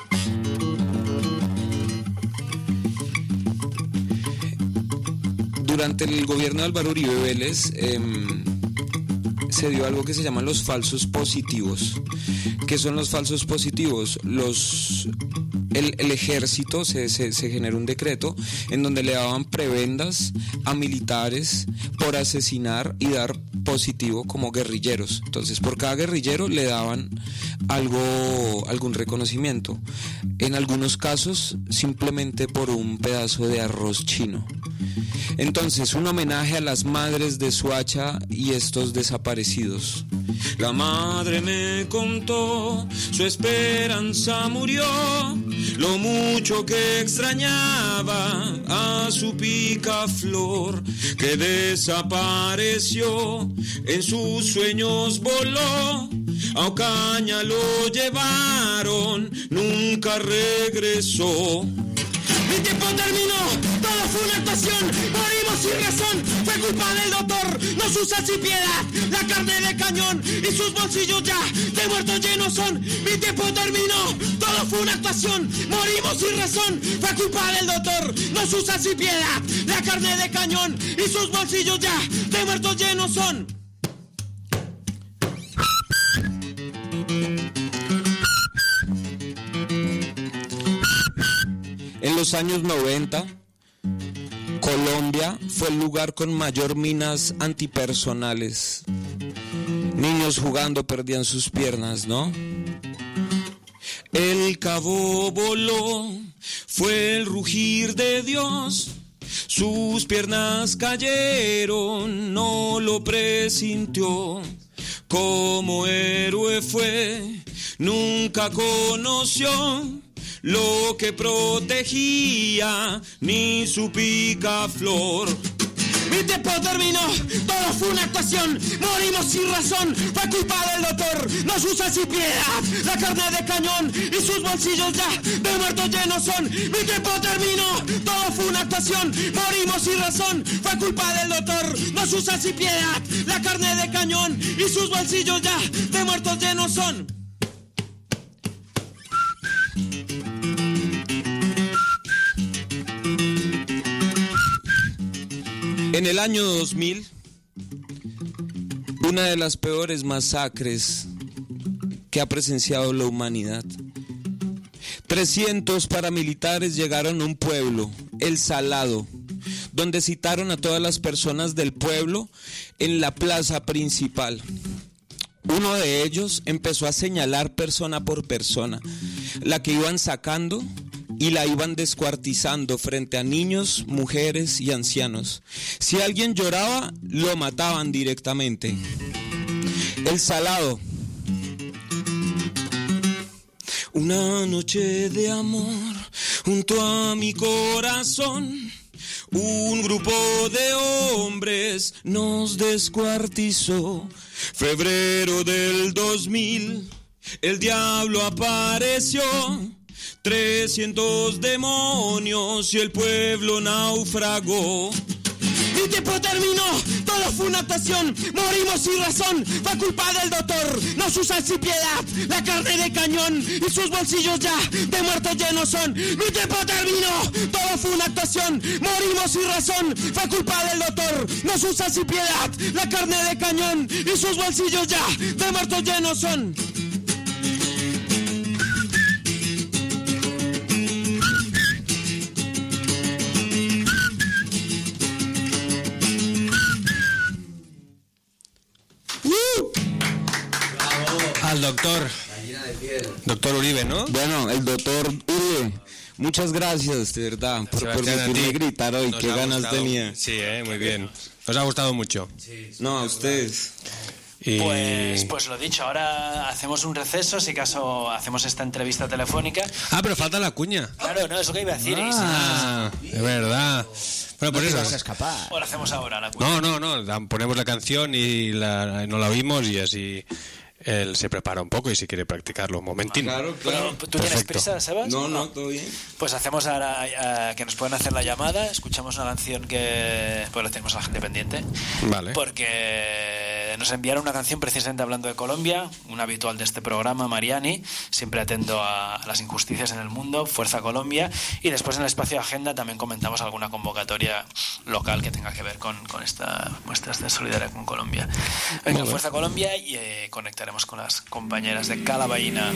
E: Durante el gobierno de Álvaro Uribe Vélez eh, se dio algo que se llaman los falsos positivos. ¿Qué son los falsos positivos? Los, el, el ejército se, se, se generó un decreto en donde le daban prebendas a militares por asesinar y dar positivo como guerrilleros. Entonces, por cada guerrillero le daban algo, algún reconocimiento. En algunos casos, simplemente por un pedazo de arroz chino. Entonces, un homenaje a las madres de Soacha y estos desaparecidos. La madre me contó, su esperanza murió, lo mucho que extrañaba a su picaflor, que desapareció, en sus sueños voló, a Ocaña lo llevaron, nunca regresó.
A: Mi tiempo terminó, todo fue una actuación, morimos sin razón, fue culpa del doctor, nos usa sin piedad, la carne de cañón y sus bolsillos ya de muertos llenos son. Mi tiempo terminó, todo fue una actuación, morimos sin razón, fue culpa del doctor, nos usa sin piedad, la carne de cañón y sus bolsillos ya de muertos llenos son.
E: En los años noventa, Colombia fue el lugar con mayor minas antipersonales. Niños jugando perdían sus piernas, ¿no? El cabo voló, fue el rugir de Dios. Sus piernas cayeron, no lo presintió. Como héroe fue, nunca conoció lo que protegía, ni su picaflor.
A: Mi tiempo terminó, todo fue una actuación, morimos sin razón, fue culpa del doctor, nos usa sin piedad, la carne de cañón y sus bolsillos ya de muertos llenos son. Mi tiempo terminó, todo fue una actuación, morimos sin razón, fue culpa del doctor, nos usa sin piedad, la carne de cañón y sus bolsillos ya de muertos llenos son.
E: En el año dos mil, una de las peores masacres que ha presenciado la humanidad. trescientos paramilitares llegaron a un pueblo, El Salado, donde citaron a todas las personas del pueblo en la plaza principal. Uno de ellos empezó a señalar persona por persona, la que iban sacando y la iban descuartizando frente a niños, mujeres y ancianos. Si alguien lloraba, lo mataban directamente. El Salado. Una noche de amor junto a mi corazón, un grupo de hombres nos descuartizó. Febrero del dos mil, el diablo apareció. Trescientos demonios y el pueblo naufragó.
A: Mi tiempo terminó, todo fue una actuación, morimos sin razón, fue culpa del doctor, nos usa sin piedad, la carne de cañón y sus bolsillos ya de muertos llenos son. Mi tiempo terminó, todo fue una actuación, morimos sin razón, fue culpa del doctor, nos usa sin piedad, la carne de cañón y sus bolsillos ya de muertos llenos son.
B: Al doctor. Doctor Uribe, ¿no?
E: Bueno, el doctor Uribe, muchas gracias, de verdad, por permitirme gritar hoy. Qué ganas
B: gustado.
E: tenía.
B: Sí, eh, muy bien. Nos ha gustado mucho.
E: Sí, no, a ustedes.
B: Y...
C: Pues, pues lo dicho, ahora hacemos un receso, si acaso hacemos esta entrevista telefónica.
B: Ah, pero falta la cuña.
C: Claro, no, eso que iba a decir.
B: Ah, es verdad. Bueno, por
D: no
B: eso.
D: Vas a escapar.
C: O lo hacemos ahora, la cuña.
B: No, no, no. la- Ponemos la canción y la, no la oímos y así él se prepara un poco y si quiere practicarlo un momentín.
E: Claro, claro.
C: Bueno, ¿tú tienes
B: Perfecto.
C: prisa, Sebas?
E: No, no, todo bien.
C: Pues hacemos ahora eh, que nos pueden hacer la llamada, escuchamos una canción que... Pues la tenemos a la gente pendiente.
B: Vale.
C: Porque nos enviaron una canción precisamente hablando de Colombia, un habitual de este programa, Mariani, siempre atento a, a las injusticias en el mundo, Fuerza Colombia, y después en el espacio de agenda también comentamos alguna convocatoria local que tenga que ver con, con esta muestras de solidaridad con Colombia. Venga,
B: Vale.
C: Fuerza Colombia y eh, conectaremos con las compañeras de Calabaina.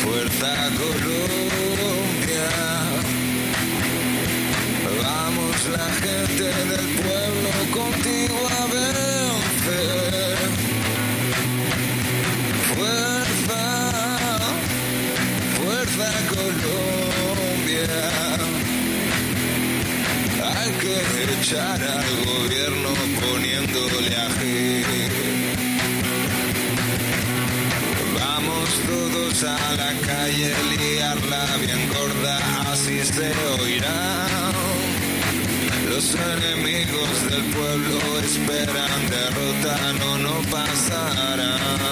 A: Fuerza Colombia, vamos la gente del pueblo contigo a vencer. Fuerza, fuerza Colombia. Hay que echar al gobierno poniéndole ají. Vamos todos a la calle, liarla bien gorda, así se oirá. Los enemigos del pueblo esperan derrota, no, no pasará.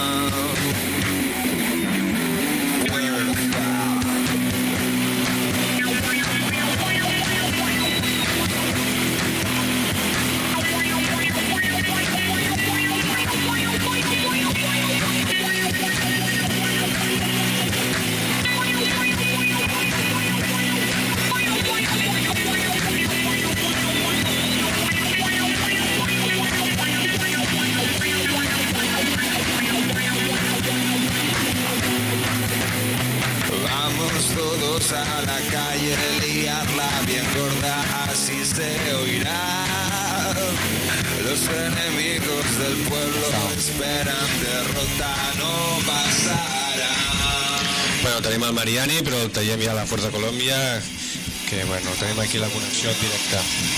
A: Todos a la calle, liarla bien gorda, así se oirá. Los enemigos del pueblo esperan derrota, no pasará.
B: Bueno, tenim el Mariani, però el tenim ja a la Força Colòmbia, que bueno, tenim aquí la connexió directa.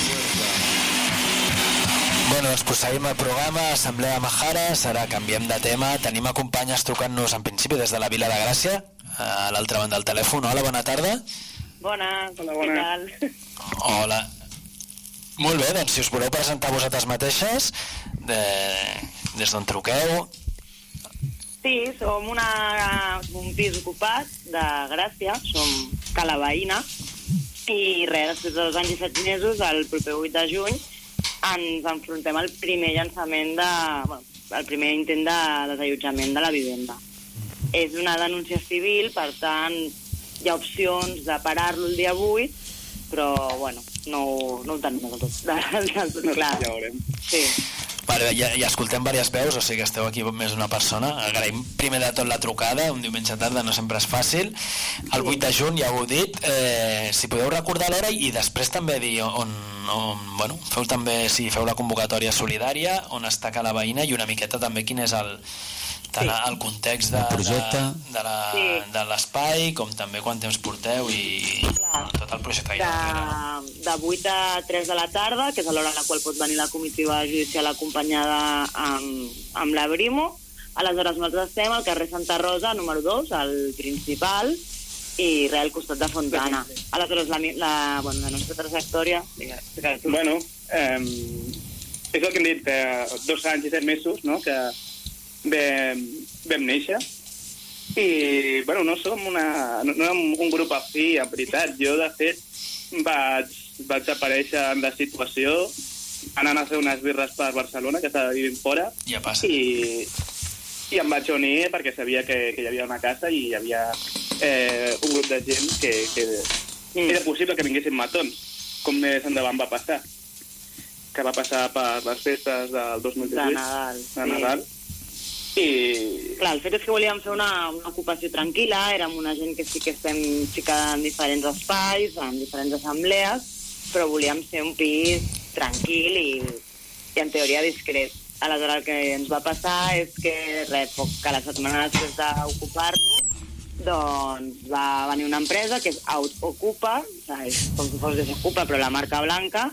C: Bueno, doncs proseguim el programa, Assemblea Majares, ara canviem de tema, tenim acompanyes trucant-nos en principi des de la Vila de Gràcia, a l'altra banda del telèfon. Hola, bona tarda.
F: Bona, hola, bona. Què tal?
C: Hola. Molt bé, doncs si us voleu presentar vosaltres mateixes, de... des d'on truqueu.
F: Sí, som una, un pis ocupat de Gràcia, som cala veïna, i res, després de dos anys i set mesos, el proper vuit de juny, ens enfrontem al primer llançament de... Bueno, el primer intent de desallotjament de la vivenda. És una denúncia civil, per tant, hi ha opcions de parar-lo el dia vuit, però, bueno, no, no ho tenim del tot. Clar. Ja veurem. Sí.
C: Vale, ja, ja escoltem diverses veus, o sigui que esteu aquí més d'una persona. Agraïm primer de tot la trucada, un diumenge tarda no sempre és fàcil. El vuit de juny, ja ho heu dit, eh, si podeu recordar l'hora i després també dir on, on bueno, feu també, si feu la convocatòria solidària, on està Cala Veïna i una miqueta també quin és el... tant sí. el context de, de, de, la, sí. de l'espai, com també quant temps porteu i
F: Clar.
C: tot el projecte.
F: De, de vuit a tres de la tarda, que és l'hora a la qual pot venir la comitiva judicial acompanyada amb, amb la Brimo. Aleshores nosaltres estem al carrer Santa Rosa, número dos, al principal, i res, al costat de Fontana. Aleshores, la, la, bueno, la nostra trajectòria...
G: Bueno, eh, és el que hem dit, eh, dos anys i set mesos, no?, que Vam, vam néixer i, bueno, no som una, no, no un grup afí, en veritat. Jo, de fet, vaig, vaig aparèixer en la situació anant a fer unes birres per Barcelona, que estava vivint fora,
C: ja passa.
G: I, i em vaig unir perquè sabia que, que hi havia una casa i hi havia eh, un grup de gent que, que mm. era possible que vinguessin matons, com més endavant va passar, que va passar per les festes del dos mil divuit,
F: de Nadal,
G: de Nadal.
F: Sí.
G: I...
F: Clar, el fet és que volíem fer una, una ocupació tranquil·la, érem una gent que sí que estem ficada en diferents espais, en diferents assemblees, però volíem ser un pis tranquil i, i en teoria discret. Aleshores el que ens va passar és que res, poc que la setmana després d'ocupar-lo, doncs va venir una empresa que és Ocupa, és com si fos Desocupa, però la marca blanca,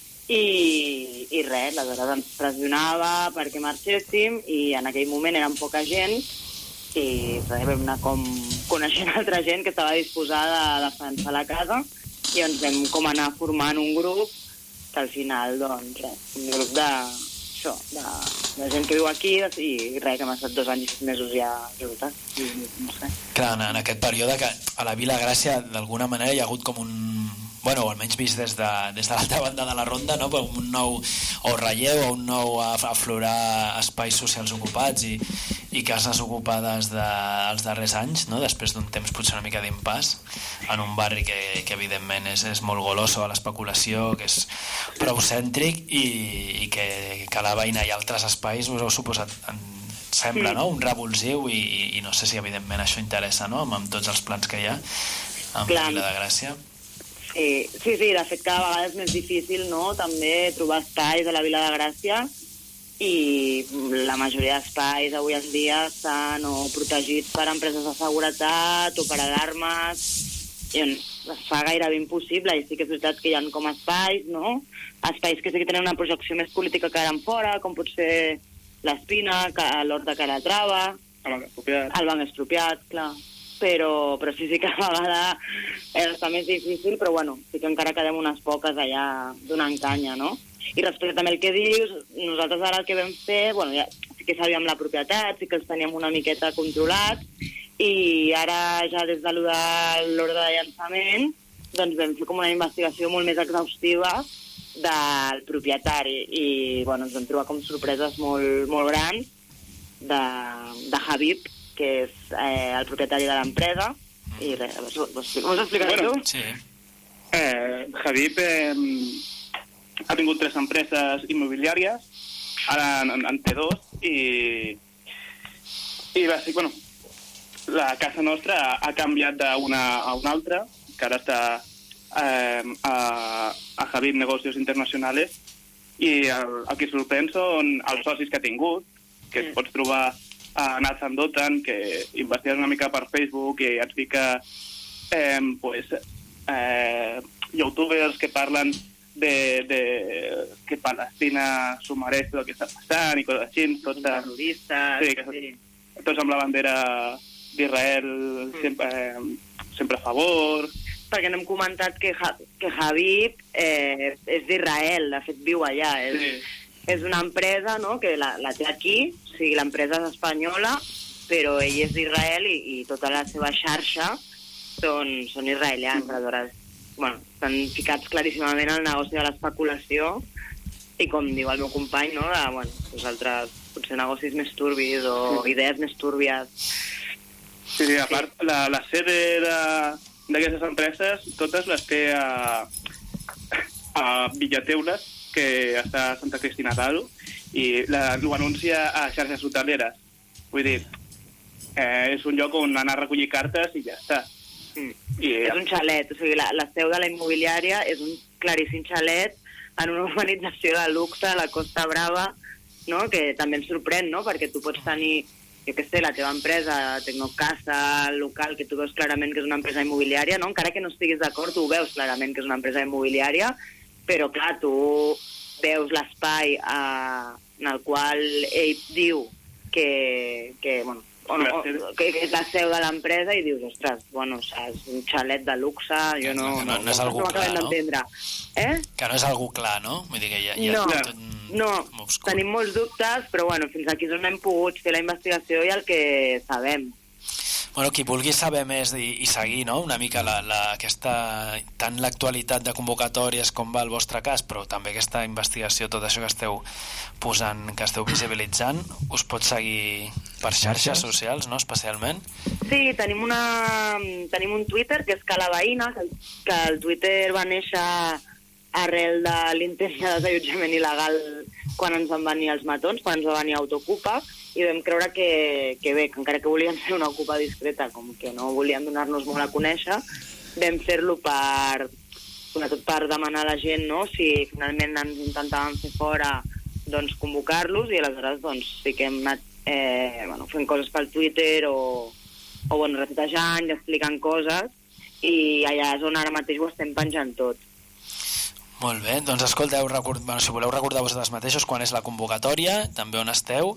F: i, i res, aleshores ens pressionava perquè marxéssim i en aquell moment érem poca gent i res, vam anar com coneixent altra gent que estava disposada a defensar la casa i ens vam com anar formant un grup que al final, doncs, res, un grup de, això, de, de gent que viu aquí i res, que hem estat dos anys i sis mesos ja juntes, no sé.
C: Clar, en aquest període que a la Vila Gràcia d'alguna manera hi ha hagut com un... bueno, almenys vist des de, des de l'altra banda de la ronda, no? Un nou o relleu o un nou aflorar espais socials ocupats i, i cases ocupades de, els darrers anys, no? Després d'un temps potser una mica d'impàs en un barri que, que evidentment és, és molt goloso a l'especulació, que és prou cèntric i, i que, que a la Veïna i altres espais us heu suposat, sembla, no? Un revulsiu i, i no sé si evidentment això interessa, no? Amb, amb tots els plans que hi ha amb la Vila de Gràcia.
F: Sí, sí, sí, de fet cada vegada és més difícil, no?, també trobar espais a la Vila de Gràcia, i la majoria d'espais avui en dia estan o protegits per empreses de seguretat o per alarmes, i es fa gairebé impossible, i sí que és veritat que hi ha com espais, no?, espais que sí que tenen una projecció més política que ara en fora, com pot ser l'Espina, l'Hort de Calatrava,
G: el Banc Expropiat,
F: el Banc Expropiat, clar. Però, però sí, sí que a vegada està més difícil, però bueno, sí que encara quedem unes poques allà donant canya, no? I respecte també al que dius, nosaltres ara el que vam fer, bueno, ja, sí que sabíem la propietat, sí que els teníem una miqueta controlats, i ara ja des de l'ordre de llançament, doncs vam fer com una investigació molt més exhaustiva del propietari, i bueno, ens vam trobar com sorpreses molt, molt grans de, de Habib, que és eh, el propietari de l'empresa, i res, vols explicar
G: bueno,
F: tu?
C: Sí.
G: Eh, Habib eh, ha tingut tres empreses immobiliàries, ara en, en, en té dos, i, i va ser, bueno, la casa nostra ha, ha canviat d'una a una altra, que ara està eh, a, a Habib Negocios Internacionales, i el, el que sorprèn són els socis que ha tingut, que mm. pots trobar a Nathan Dotan, que investiga una mica per Facebook i ens fica eh, pues, eh, youtubers que parlen de, de que Palestina s'ho mereix tot el que està passant i coses així, tots,
F: terroristes,
G: sí, que, sí. tots amb la bandera d'Israel mm. sempre, eh, sempre a favor.
F: Perquè no hem comentat que, ha que Habib eh, és d'Israel, de fet viu allà, és,
G: Sí.
F: és una empresa, no?, que la, la té aquí, o sigui, l'empresa és espanyola, però ell és d'Israel i, i tota la seva xarxa són, són israelians, aleshores, bueno, estan ficats claríssimament al negoci de l'especulació, i com diu el meu company, no?, de, bueno, vosaltres potser negocis més turbis o idees més túrbies.
G: Sí, sí, a part, sí. la, la sede d'aquestes empreses, totes les té a, a Villateules, que està a Santa Cristina d'Aro, i ho anuncia a xarxes hoteleres. Vull dir, eh, és un lloc on anar a recollir cartes i ja està.
F: Mm. I, és un xalet, o sigui, la, la seu de la immobiliària és un claríssim xalet en una urbanització de luxe a la Costa Brava, no?, que també em sorprèn, no?, perquè tu pots tenir, jo què sé, la teva empresa, Tecnocasa, local, que tu veus clarament que és una empresa immobiliària, no?, encara que no estiguis d'acord, tu veus clarament que és una empresa immobiliària, però clar, tu veus l'espai eh, en el qual ell diu que, que, bueno, o no, o, que és la seu de l'empresa, i dius, ostres, bueno, és un xalet de luxe, jo no...
C: No, no, no és algú
F: no
C: clar, no?
F: Eh?
C: Que no és algú clar, no? Vull dir que ja, ja
F: no,
C: és tot
F: no,
C: obscur.
F: Tenim molts dubtes, però bueno, fins aquí és on hem pogut fer la investigació i el que sabem.
C: Bueno, qui vulgui saber més i, i seguir, no?, una mica la, la, aquesta, tant l'actualitat de convocatòries com va el vostre cas, però també aquesta investigació, tot això que esteu posant, que esteu visibilitzant, us pot seguir per xarxes socials, no?, especialment?
F: Sí, tenim, una, tenim un Twitter que és Cala Veïna, que, que el Twitter va néixer arrel de l'intent de desallotjament il·legal quan ens van venir els matons, quan ens va venir Autocupa, i vam creure que, que bé, que encara que volíem ser una ocupa discreta, com que no volíem donar-nos molt a conèixer, vam fer-lo per, sobretot per demanar a la gent, no?, si finalment ens intentàvem fer fora, doncs convocar-los, i aleshores doncs sí que hem anat eh, bueno, fent coses pel Twitter o, o bueno, retuitejant i explicant coses, i allà és on ara mateix ho estem penjant tot.
C: Molt bé, doncs escolteu, record... bueno, si voleu recordar vosaltres mateixos quan és la convocatòria, també on esteu.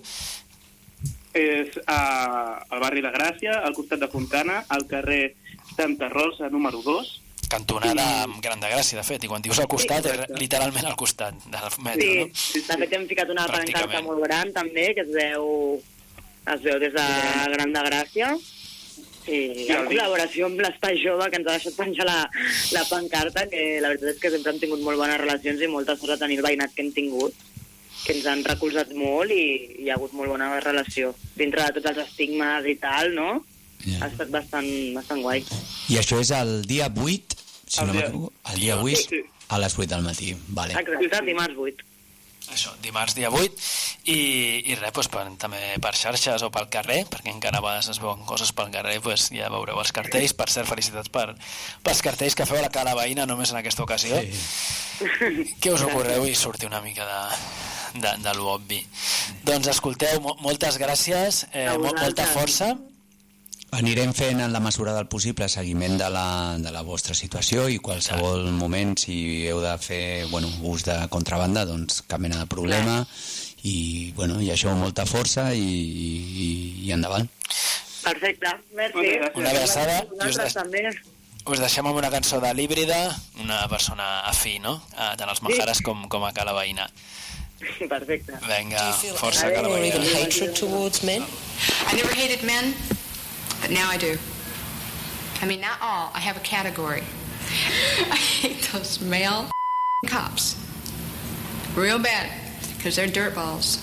G: És a, al barri de Gràcia, al costat de Fontana, al carrer Santa Rosa número dos.
C: Cantonada amb Gran de Gràcia, de fet, i quan dius al costat, sí, és literalment al costat del metro,
F: sí,
C: no?
F: Sí, de fet hem ficat una pancarta molt gran també, que es veu, es veu des de Gran de Gràcia, i en col·laboració amb l'Espai Jove, que ens ha deixat penjar la, la pancarta, que la veritat és que sempre hem tingut molt bones relacions i molta sort de tenir el veïnat que hem tingut, que ens han recolzat molt i hi ha hagut molt bona relació. Dintre de tots els estigmes i tal, no? Yeah. Ha estat bastant, bastant guai.
D: I això és el dia vuit, si
G: el
D: no
G: dia...
D: m'equivoco, el dia vuit,
G: sí, sí.
D: a les vuit del matí. Vale.
F: Exacte, dimarts vuit.
C: això, dimarts dia vuit, i, i res, doncs, per, també per xarxes o pel carrer, perquè encara a vegades es veuen coses pel carrer, doncs ja veureu els cartells. Per cert, felicitats per, pels cartells que feu a la Cala Veïna només en aquesta ocasió. Sí. Què us ocorreu i sortir una mica de, de, de l'obvi. Doncs escolteu, mo moltes gràcies, eh, mo molta força.
D: Anirem fent en la mesura del possible seguiment de la, de la vostra situació i qualsevol Clar. moment, si heu de fer bueno, ús de contrabanda, doncs cap mena de problema. I, bueno, i això, molta força i, i, i endavant.
F: Perfecte, merci.
C: Una abraçada. I us, deix... us deixem amb una cançó de l'Híbrida, una persona afí, no? A, tant als Majares com, com a Cala Veïna.
F: Perfecte.
C: Vinga, força Cala Veïna.
H: Hatred towards men? I never hated men, but now I do. I mean, not all. I have a category. I hate those male cops. Real bad, because they're dirtballs.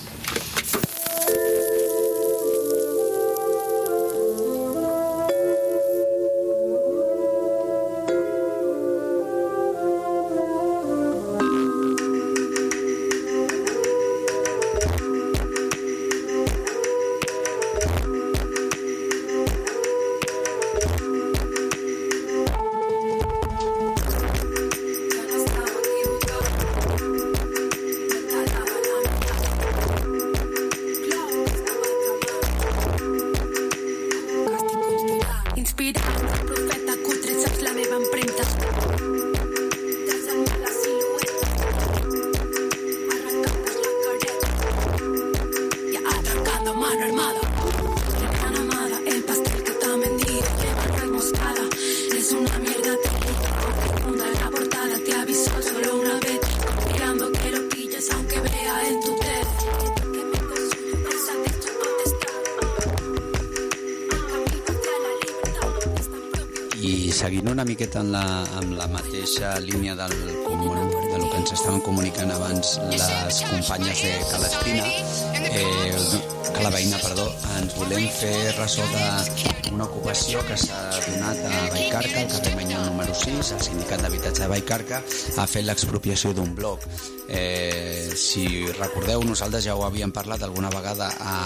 D: Seguint una miqueta en la, amb la mateixa línia del, bueno, de lo que ens estaven comunicant abans les companyes de Calaspina, eh, Cala Veïna, perdó, ens volem fer ressò d'una ocupació que s'ha donat a Vallcarca, al carrer Manyol número sis. El sindicat d'habitatge de Vallcarca ha fet l'expropiació d'un bloc. Eh, si recordeu, nosaltres ja ho havíem parlat alguna vegada a,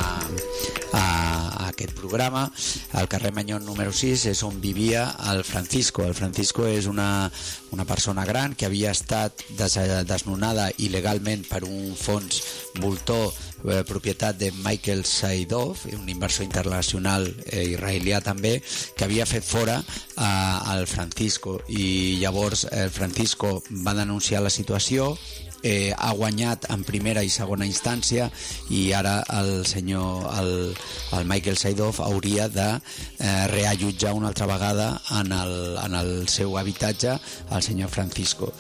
D: a, a aquest programa. El carrer Manyol número sis és on vivia el Francisco. El Francisco és una, una persona gran que havia estat des, desnonada il·legalment per un fons voltor, eh, propietat de Michael Saidov, un inversor internacional eh, israelià també, que havia fet fora eh, al Francisco, i llavors el Francisco va denunciar la situació. Eh, ha guanyat en primera i segona instància, i ara el senyor el, el Michael Saidov hauria de eh, reallotjar una altra vegada en el, en el seu habitatge al senyor Francisco.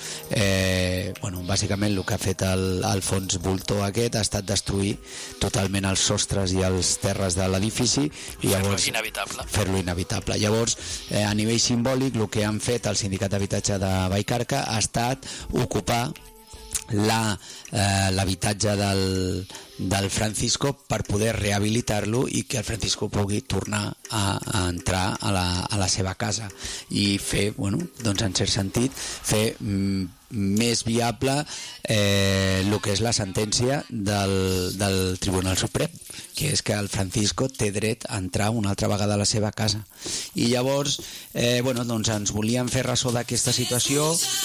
D: Eh, bueno, bàsicament el que ha fet el, el fons voltor aquest ha estat destruir totalment els sostres i els terres de l'edifici i llavors
C: fer-lo inevitable.
D: Fer-lo inevitable. Llavors, eh, a nivell simbòlic, el que han fet el sindicat d'habitatge de Vallcarca ha estat ocupar la, eh, l'habitatge del, del Francisco per poder rehabilitar-lo i que el Francisco pugui tornar a, a entrar a la, a la seva casa i fer, bueno, doncs en cert sentit, fer mm, més viable eh, el que és la sentència del, del Tribunal Suprem, que és que el Francisco té dret a entrar una altra vegada a la seva casa. I llavors, eh, bueno, doncs ens volíem fer ressò d'aquesta situació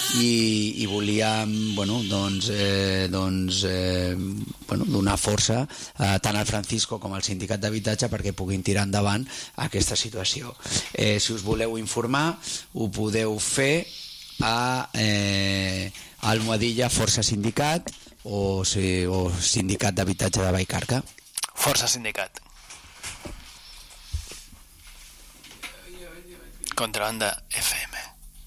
D: i, i volíem, bueno, doncs, eh, doncs eh, bueno, donar força eh, tant al Francisco com al sindicat d'habitatge perquè puguin tirar endavant aquesta situació. Eh, si us voleu informar, ho podeu fer a eh, Almohadilla Força Sindicat o, si, o Sindicat d'Habitatge de Vallcarca.
C: Força Sindicat. Contrabanda F M.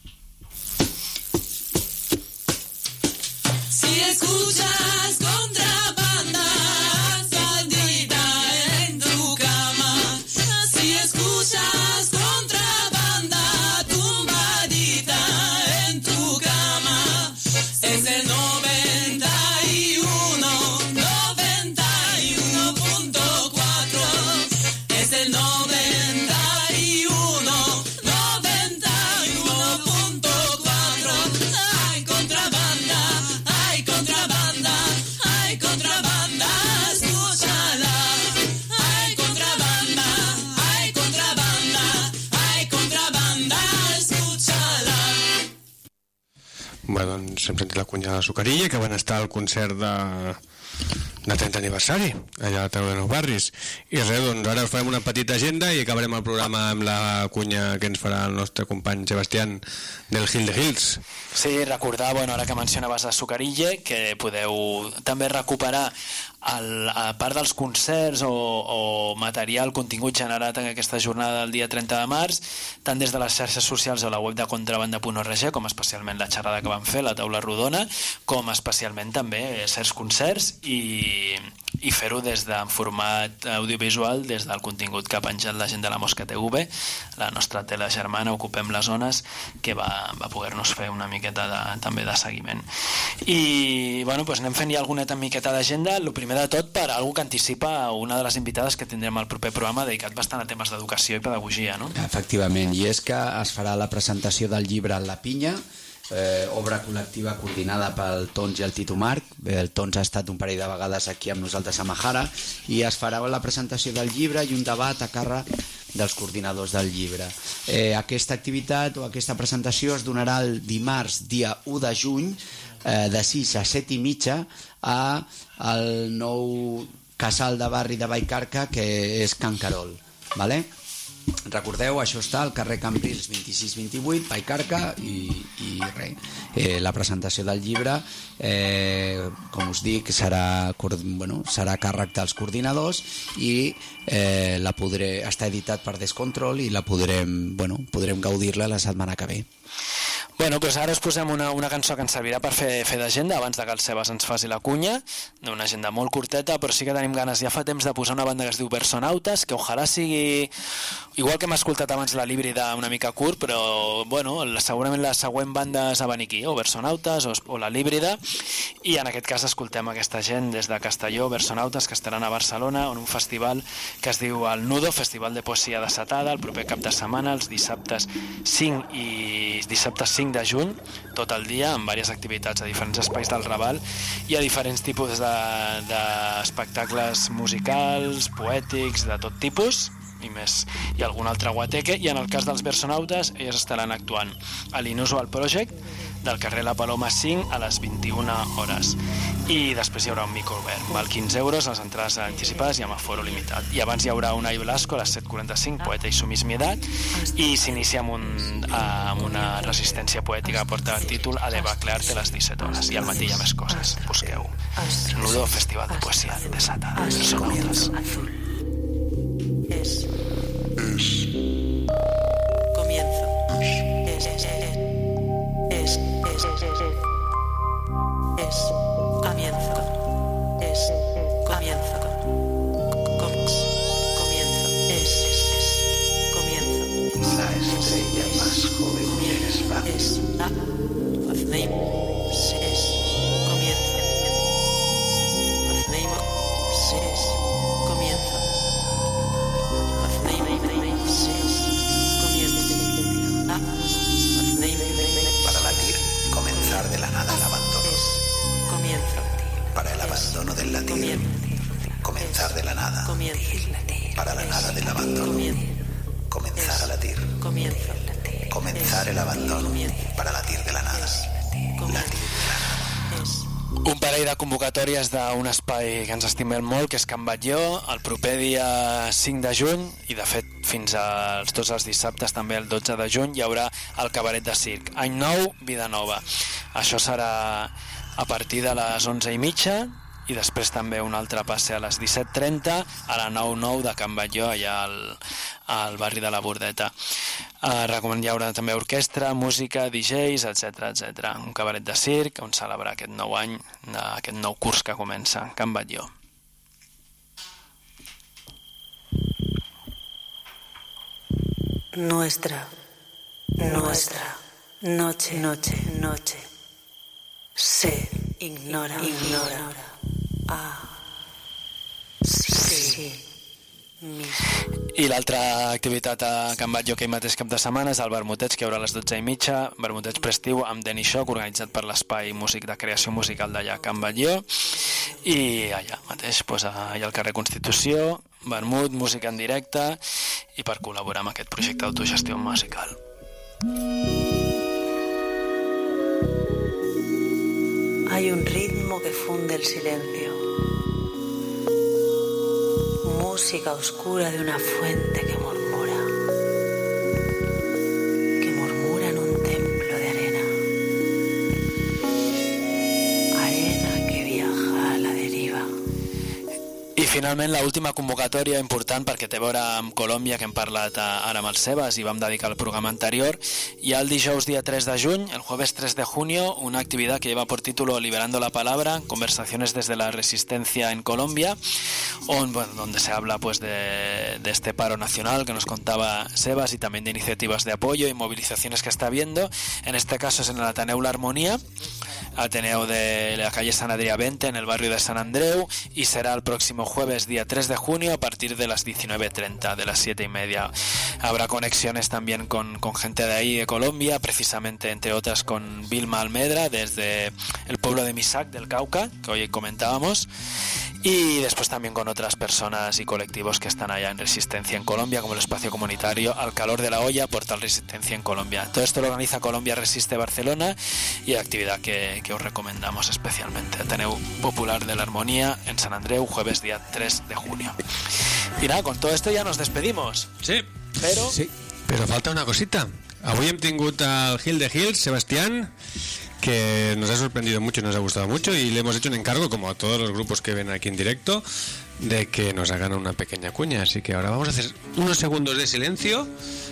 I: Si escuchas contrabanda, saldita en tu cama. Si escuchas contrabanda, tumbadita en tu cama. Es el noventa y uno, noventa y uno punto cuatro. Es el noventa y uno, noventa y uno punto cuatro. Hay contrabanda, hay contrabanda, hay contrabanda.
B: Bé, doncs hem sentit la cunya de la Sucarilla, que van estar al concert de, de trenta aniversari, allà a Taula de Nou Barris. I res, doncs ara us farem una petita agenda i acabarem el programa amb la cunya que ens farà el nostre company Sebastián del Hill de Hills.
C: Sí, recordar, bueno, ara que mencionaves a Sucarille, que podeu també recuperar el, a part dels concerts o, o material, contingut generat en aquesta jornada del dia trenta de març, tant des de les xarxes socials o la web de contrabanda punt org, com especialment la xerrada que vam fer, la taula rodona, com especialment també certs concerts i, i fer-ho des de format audiovisual, des del contingut que ha penjat la gent de la Mosca T V, la nostra tele germana, Ocupem les Zones, que va, va poder-nos fer una miqueta de, també de seguiment. I bueno, doncs anem fent ja alguna miqueta d'agenda. El primer de tot per algú que anticipa una de les invitades que tindrem al proper programa, dedicat bastant a temes d'educació i pedagogia, no?
D: Efectivament, i és que es farà la presentació del llibre La Pinya, eh, obra col·lectiva coordinada pel Tons i el Tito Marc. El Tons ha estat un parell de vegades aquí amb nosaltres a Mahara, i es farà la presentació del llibre i un debat a càrrec dels coordinadors del llibre. Eh, aquesta activitat o aquesta presentació es donarà el dimarts, dia u de juny, eh, de sis a set i mitja, a el nou casal de barri de Vallcarca, que és Can Carol. Vale? Recordeu, això està al carrer Cambrils vint-i-sis vint-i-vuit, Vallcarca, i, i res. Eh, la presentació del llibre, eh, com us dic, serà, bueno, serà a càrrec dels coordinadors i eh, la podré, està editat per Descontrol i la podrem, bueno, podrem gaudir-la la setmana que ve.
C: Bueno, doncs ara us posem una, una cançó que ens servirà per fer, fer d'agenda abans de que el Sebas ens faci la cunya, una agenda molt curteta, però sí que tenim ganes ja fa temps de posar una banda que es diu Versonautes, que ojalà sigui igual que hem escoltat abans la Líbrida una mica curt, però bueno, segurament la següent banda és a venir aquí, o Versonautes o, o la Líbrida, i en aquest cas escoltem aquesta gent des de Castelló, Versonautes, que estaran a Barcelona en un festival que es diu el Nudo, Festival de Poesia Desatada, el proper cap de setmana, els dissabtes cinc i dissabtes cinc de juny, tot el dia, amb diverses activitats a diferents espais del Raval i a diferents tipus d'espectacles de, musicals, poètics, de tot tipus i més, i algun altre guateque. I en el cas dels Versonautes, ells estaran actuant a l'Inusual Project del carrer La Paloma cinc a les vint-i-una hores, i després hi haurà un micro obert, val quinze euros les entrades anticipades i amb aforo limitat. I abans hi haurà una Unai Blasco a les set quaranta-cinc, poeta i sumís mi edat, i s'inicia amb, un, amb una resistència poètica que porta el títol A Debaclearte a les disset hores, i al matí hi ha més coses, busqueu Nudo, Festival de Poesia Desatada, Versonautes.
J: Es, es, comienzo, es, es, es, es, es, es, es, comienzo, es, comienzo, com, comienzo, es, es, comienzo, la estrella más joven del espacio, es, la, with name, es, comienzo, with name, es, comienzo.
K: Para latir, comenzar de la nada el abandono.
J: Comienzo.
K: Para el abandono del latir, comenzar de la nada. Para la nada del abandono, comenzar a latir. Comenzar el abandono para latir de la nada. Latir de la nada.
C: Un parell de convocatòries d'un espai que ens estimem molt, que és Can Batlló, el proper dia cinc de juny, i de fet fins als tots els dissabtes, també el dotze de juny, hi haurà el cabaret de circ. Any nou, vida nova. Això serà a partir de les onze i mitja, i després també un altre passe a les disset trenta a la nou nou de Can Batlló, allà al, al barri de la Bordeta. Uh, recomanem, hi haurà també orquestra, música, D Js, etcètera, etcètera. Un cabaret de circ on celebrar aquest nou any, aquest nou curs que comença, Can Batlló.
J: Nuestra, nuestra, noche, noche, noche, se ignora, ignora, ah, sí,
C: I l'altra activitat a Can Batlló aquell mateix cap de setmana és el Vermuteig, que hi haurà a les dotze i mitja, Vermuteig Prestiu amb Denny Shock, organitzat per l'Espai Músic de Creació Musical d'allà a Can Batlló, i allà mateix, doncs, allà al carrer Constitució, vermut, música en directe, i per col·laborar amb aquest projecte d'autogestió musical.
J: hay un ritmo que funde el silencio. Música oscura de una fuente que murmura. Que murmura en un templo de arena. Arena que viaja a la deriva.
C: I finalment l'última convocatòria important perquè té a veure amb Colòmbia, que hem parlat ara amb el Sebas i vam dedicar el programa anterior. Hi ha el dijous dia tres de juny, el jueves tres de junio, una actividad que lleva por título Liberando la Palabra, conversaciones desde la resistencia en Colombia, on, bueno, donde se habla pues de, de este paro nacional que nos contaba Sebas y también de iniciativas de apoyo y movilizaciones que está habiendo. En este caso es en el Ateneu La Armonía, Ateneo de la calle San Adrià veinte, en el barrio de San Andreu, y será el próximo jueves día tres de junio a partir de las diecinueve treinta, de las siete y media. Habrá conexiones también con, con gente de ahí de Colombia, precisamente entre otras con Vilma Almedra desde el pueblo de Misac del Cauca, que hoy comentábamos, y después también con otras personas y colectivos que están allá en Resistencia en Colombia, como el espacio comunitario Al Calor de la Olla, Portal Resistencia en Colombia. Todo esto lo organiza Colombia Resiste Barcelona y la actividad que, que os recomendamos especialmente. Ateneu Popular de la Armonía en San Andreu, jueves día tres de junio. Y nada, con todo esto ya nos despedimos.
B: Sí.
C: Pero...
B: Sí. Però falta una cosita. Avui hem tingut al Gil de Gils, Sebastián, que nos ha sorprendido mucho y nos ha gustado mucho, y le hemos hecho un encargo, como a todos los grupos que ven aquí en directo, de que nos hagan una pequeña cuña. Así que ahora vamos a hacer unos segundos de silencio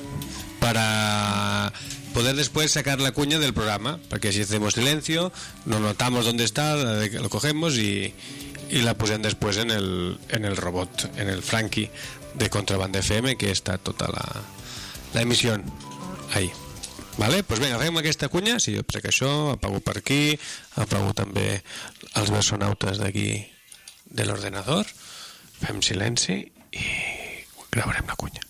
B: para poder después sacar la cuña del programa, porque si hacemos silencio no notamos dónde está, lo cogemos y, y la pusieron después en el, en el robot, en el Frankie de Contrabanda F M, que está tota la, la emisión ahí. Vale? Pues vinga, fem aquesta cunya. Si jo trec això, apago per aquí, apago també els versonautes d'aquí de l'ordenador, fem silenci i gravarem la cunya.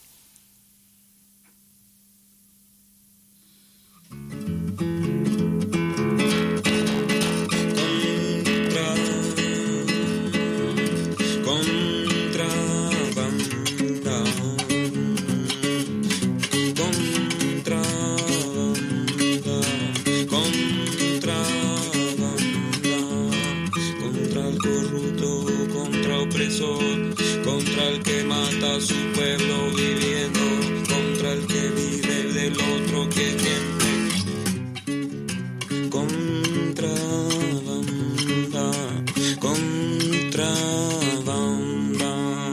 E: Contra el que mata a su pueblo viviendo, contra el que vive del otro que miente. Contrabanda, contrabanda.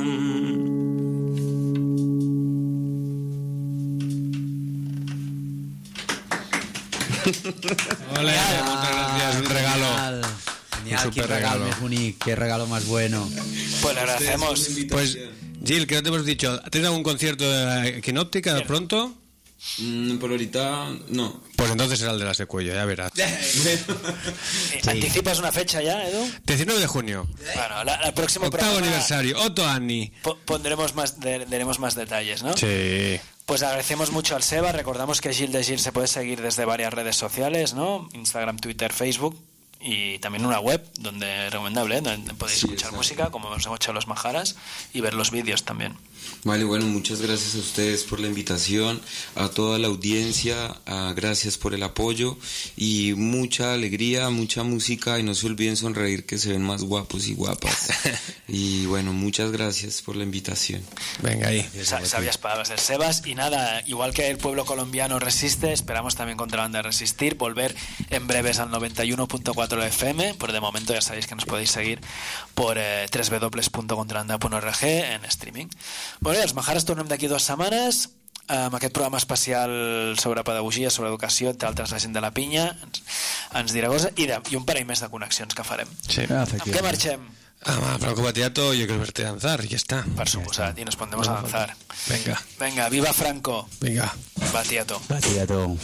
B: Ole, muchas gracias, un regalo.
D: Genial, qué regalo más bonito, qué regalo más bueno.
C: Pues le agradecemos.
B: Pues, Gil, que no te hemos dicho, ¿tienes algún concierto aquí en Óptica de pronto?
E: Mm, por ahorita, no.
B: Pues entonces será el de la Secuello, ya verás.
C: Sí. ¿Anticipas una fecha ya, Edu?
B: diecinueve de junio.
C: Bueno, la, la próxima
B: Octavo aniversario, Otto Anni.
C: Po pondremos más, de, daremos más detalles, ¿no?
B: Sí.
C: Pues agradecemos mucho al Seba. Recordamos que Gil de Gil se puede seguir desde varias redes sociales, ¿no? Instagram, Twitter, Facebook. Y también una web donde recomendable, ¿eh? Donde podéis sí, escuchar exacto. música, como hemos hecho los Majaras, y ver los vídeos también.
E: Vale, bueno, muchas gracias a ustedes por la invitación, a toda la audiencia, a, gracias por el apoyo y mucha alegría, mucha música, y no se olviden sonreír, que se ven más guapos y guapas. Y bueno, muchas gracias por la invitación.
B: Venga ahí.
C: Sa sabias palabras del Sebas. Y nada, igual que el pueblo colombiano resiste, esperamos también Contrabanda resistir, volver en breves al noventa y uno punto cuatro F M. Por de momento ya sabéis que nos podéis seguir por eh, doble u doble u doble u punto contrabanda punto org en streaming. Bueno, els Majares tornem d'aquí dues setmanes amb aquest programa especial sobre pedagogia, sobre educació, entre altres la gent de la pinya ens, ens dirà cosa i, de, i un parell més de connexions que farem.
B: Sí.
C: Ah, amb què marxem?
B: Ah, Franco Battiato, yo quiero verte danzar, y ya está.
C: Per suposat, y nos pondremos a danzar.
B: Venga.
C: Venga, viva Franco.
B: Venga.
C: Battiato.
D: Battiato.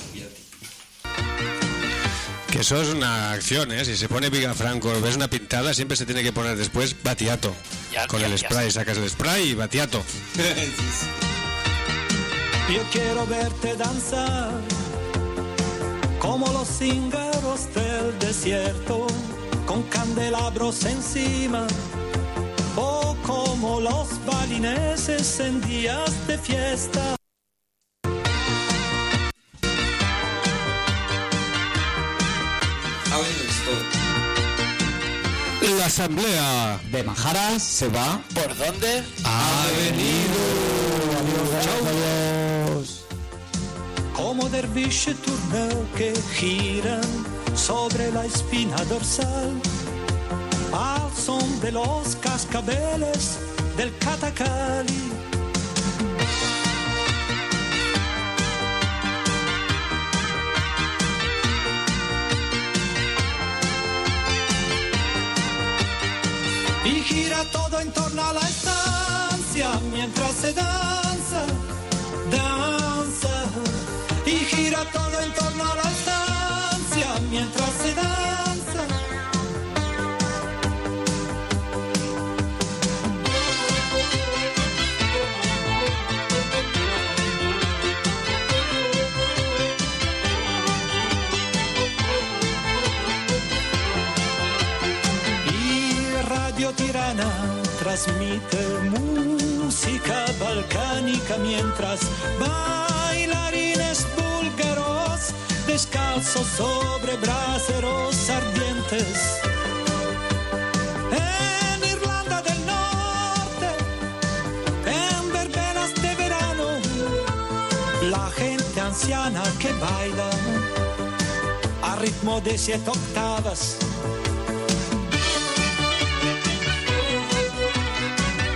B: Que eso es una acción, ¿eh? Si se pone Viva Franco, ves una pintada, siempre se tiene que poner después Battiato. Ya, con ya, el spray, sacas el spray y Battiato.
L: Yo quiero verte danzar como los cíngaros del desierto, con candelabros encima, o como los balineses en días de fiesta.
E: Ah, bueno, listo.
B: asamblea
D: de Majaras se va.
C: ¿Por dónde?
B: Ha venido.
D: Adiós, adiós.
L: Como derviche turneo que giran sobre la espina dorsal, al son de los cascabeles del Catacali. Y gira todo en torno a la estancia mientras se danza, danza. Y gira todo en torno a la estancia mientras se danza. Radio Tirana transmite música balcánica mientras bailarines búlgaros descalzos sobre braseros ardientes. En Irlanda del Norte, en verbenas de verano, la gente anciana que baila a ritmo de siete octavas